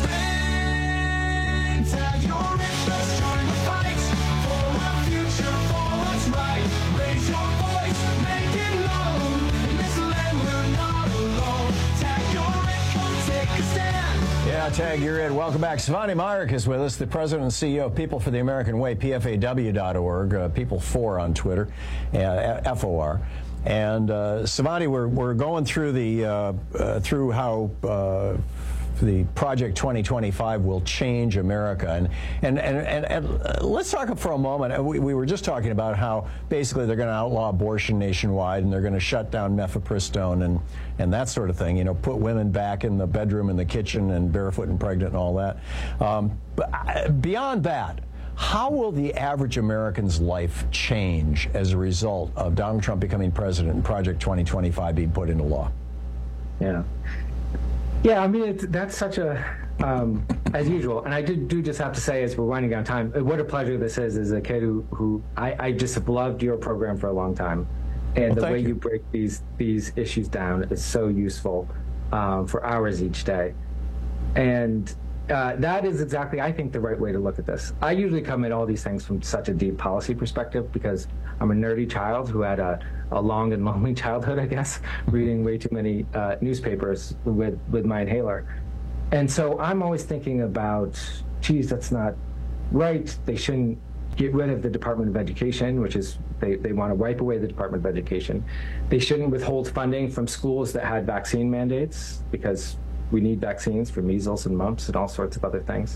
stand. Tag your interest, join the fight for our future, for what's right. Raise your voice, make it known. In this land we're not alone. Tag your interest, take a stand. Yeah, Tag, you're in. Welcome back. Svante Myrick is with us, the president and C E O of People for the American Way, P F A W dot org, uh, People four on Twitter, uh, F O R. And uh, Svante, we're we're going through the uh, uh, through how uh, the Project twenty twenty-five will change America, and and and, and, and let's talk for a moment. We, we were just talking about how basically they're going to outlaw abortion nationwide, and they're going to shut down mifepristone and and that sort of thing. You know, put women back in the bedroom, in the kitchen, and barefoot and pregnant, and all that. Um, but beyond that, how will the average American's life change as a result of Donald Trump becoming president and Project twenty twenty-five being put into law? Yeah. Yeah, I mean, it's, that's such a, um, as usual, and I do, do just have to say, as we're winding down time, what a pleasure this is, as a kid who, who I, I just have loved your program for a long time. And well, the way you. you break these these issues down is so useful um, for hours each day. And Uh, that is exactly, I think, the right way to look at this. I usually come at all these things from such a deep policy perspective because I'm a nerdy child who had a, a long and lonely childhood, I guess, reading way too many uh, newspapers with, with my inhaler. And so I'm always thinking about, geez, that's not right. They shouldn't get rid of the Department of Education, which is, they, they want to wipe away the Department of Education. They shouldn't withhold funding from schools that had vaccine mandates because we need vaccines for measles and mumps and all sorts of other things.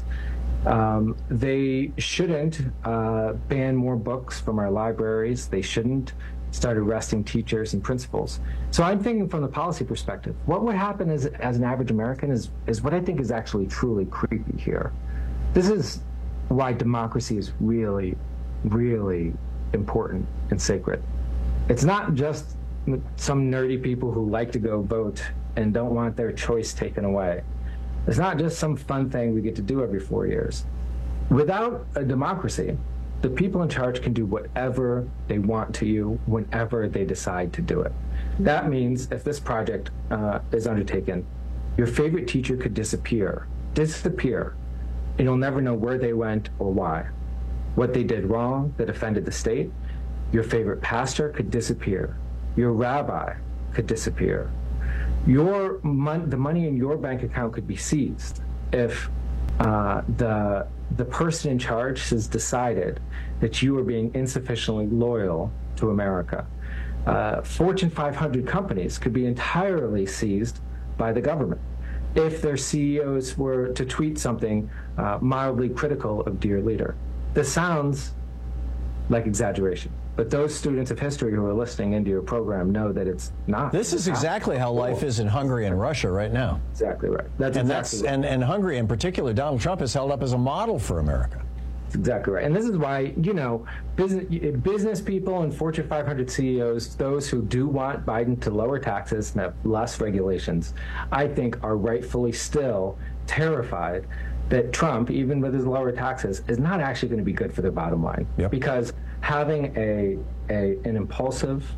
Um, they shouldn't uh, ban more books from our libraries. They shouldn't start arresting teachers and principals. So I'm thinking from the policy perspective, what would happen as, as an average American is, is what I think is actually truly creepy here. This is why democracy is really, really important and sacred. It's not just some nerdy people who like to go vote and don't want their choice taken away. It's not just some fun thing we get to do every four years. Without a democracy, the people in charge can do whatever they want to you whenever they decide to do it. That means if this project uh, is undertaken, your favorite teacher could disappear, disappear, and you'll never know where they went or why. What they did wrong that offended the state, your favorite pastor could disappear. Your rabbi could disappear. Your mon- the money in your bank account could be seized if uh, the the person in charge has decided that you are being insufficiently loyal to America. Uh, Fortune five hundred companies could be entirely seized by the government if their C E Os were to tweet something uh, mildly critical of dear leader. This sounds like exaggeration, but those students of history who are listening into your program know that it's not. This is exactly how life is in Hungary and Russia right now. Exactly right. That's and exactly that's right. and, and Hungary in particular, Donald Trump is held up as a model for America. That's exactly right. And this is why, you know, business business people and Fortune five hundred C E Os, those who do want Biden to lower taxes and have less regulations, I think are rightfully still terrified that Trump, even with his lower taxes, is not actually going to be good for their bottom line. Yep. Because having a, a an impulsive,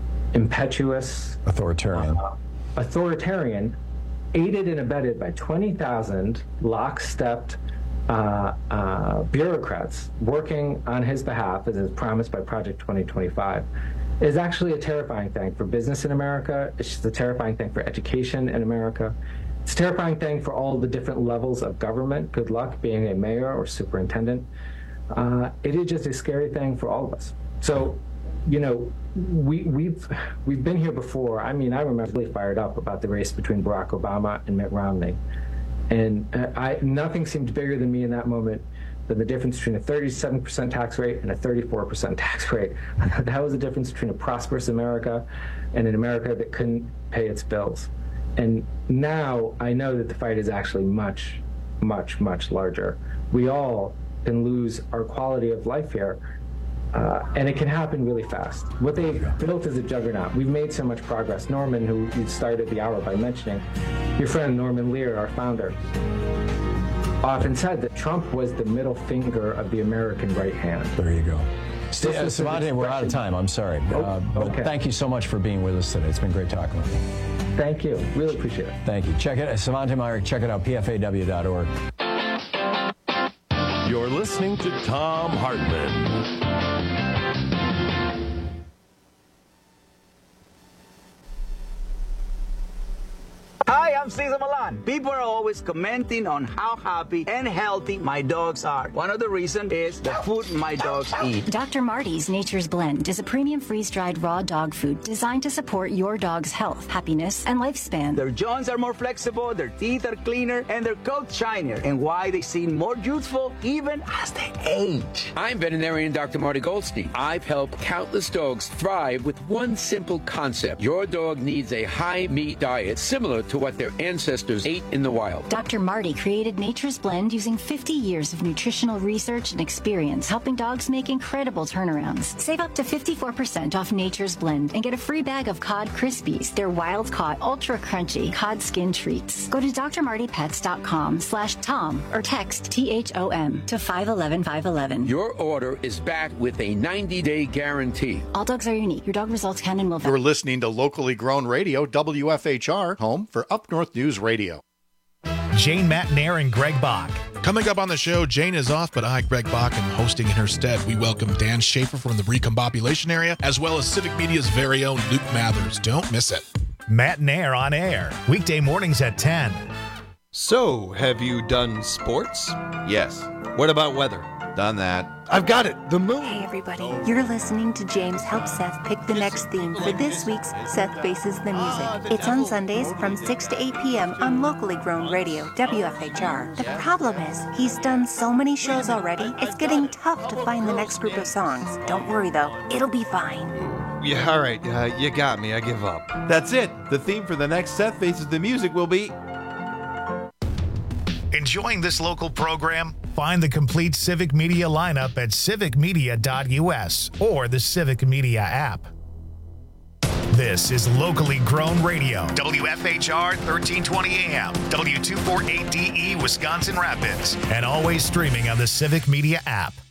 impetuous, authoritarian, uh, authoritarian, aided and abetted by twenty thousand lockstepped uh, uh, bureaucrats working on his behalf, as is promised by Project twenty twenty-five, is actually a terrifying thing for business in America. It's just a terrifying thing for education in America. It's a terrifying thing for all the different levels of government. Good luck being a mayor or superintendent. Uh, it is just a scary thing for all of us. So, you know, we, we've we've been here before. I mean, I remember really fired up about the race between Barack Obama and Mitt Romney. And uh, I, nothing seemed bigger than me in that moment than the difference between a thirty-seven percent tax rate and a thirty-four percent tax rate. That was the difference between a prosperous America and an America that couldn't pay its bills. And now I know that the fight is actually much, much, much larger. We all can lose our quality of life here, uh, and it can happen really fast. What they've built is a juggernaut. We've made so much progress. Norman, who you started the hour by mentioning, your friend Norman Lear, our founder, often said that Trump was the middle finger of the American right hand. There you go. Steve, uh, Savante, we're out of time. I'm sorry. Oh, uh, but okay. Thank you so much for being with us today. It's been great talking with you. Thank you. Really appreciate it. Thank you. Check it. Savante Myrick, check it out, P F A W dot org. You're listening to Thom Hartmann. Hi, I'm Cesar Milan. People are always commenting on how happy and healthy my dogs are. One of the reasons is the food my dogs eat. Doctor Marty's Nature's Blend is a premium freeze-dried raw dog food designed to support your dog's health, happiness, and lifespan. Their joints are more flexible, their teeth are cleaner, and their coats shinier. And why they seem more youthful even as they age. I'm veterinarian Doctor Marty Goldstein. I've helped countless dogs thrive with one simple concept. Your dog needs a high-meat diet similar to what their ancestors ate in the wild. Doctor Marty created Nature's Blend using fifty years of nutritional research and experience, helping dogs make incredible turnarounds. Save up to fifty-four percent off Nature's Blend and get a free bag of Cod Krispies, their wild-caught, ultra-crunchy cod skin treats. Go to D R Marty Pets dot com slash Tom or text T H O M to five one one five one one. Your order is backed with a ninety-day guarantee. All dogs are unique. Your dog results can and will vary. You're listening to locally grown radio, W F H R, home for Up North News Radio. Jane Matnair and Greg Bach. Coming up on the show, Jane is off, but I, Greg Bach, am hosting in her stead. We welcome Dan Schaefer from the Recombobulation area, as well as Civic Media's very own Luke Mathers. Don't miss it. Matnair on air, weekday mornings at ten. So, have you done sports? Yes. What about weather? Done that. I've got it. The moon. Hey, everybody. You're listening to James help Seth pick the next theme for this week's Seth Faces the Music. It's on Sundays from six to eight p.m. on locally grown radio, W F H R. The problem is, he's done so many shows already, it's getting tough to find the next group of songs. Don't worry, though. It'll be fine. Yeah, all right. Uh, you got me. I give up. That's it. The theme for the next Seth Faces the Music will be... Enjoying this local program? Find the complete Civic Media lineup at civic media dot u s or the Civic Media app. This is locally grown radio. W F H R thirteen twenty A M, W two forty-eight D E, Wisconsin Rapids, and always streaming on the Civic Media app.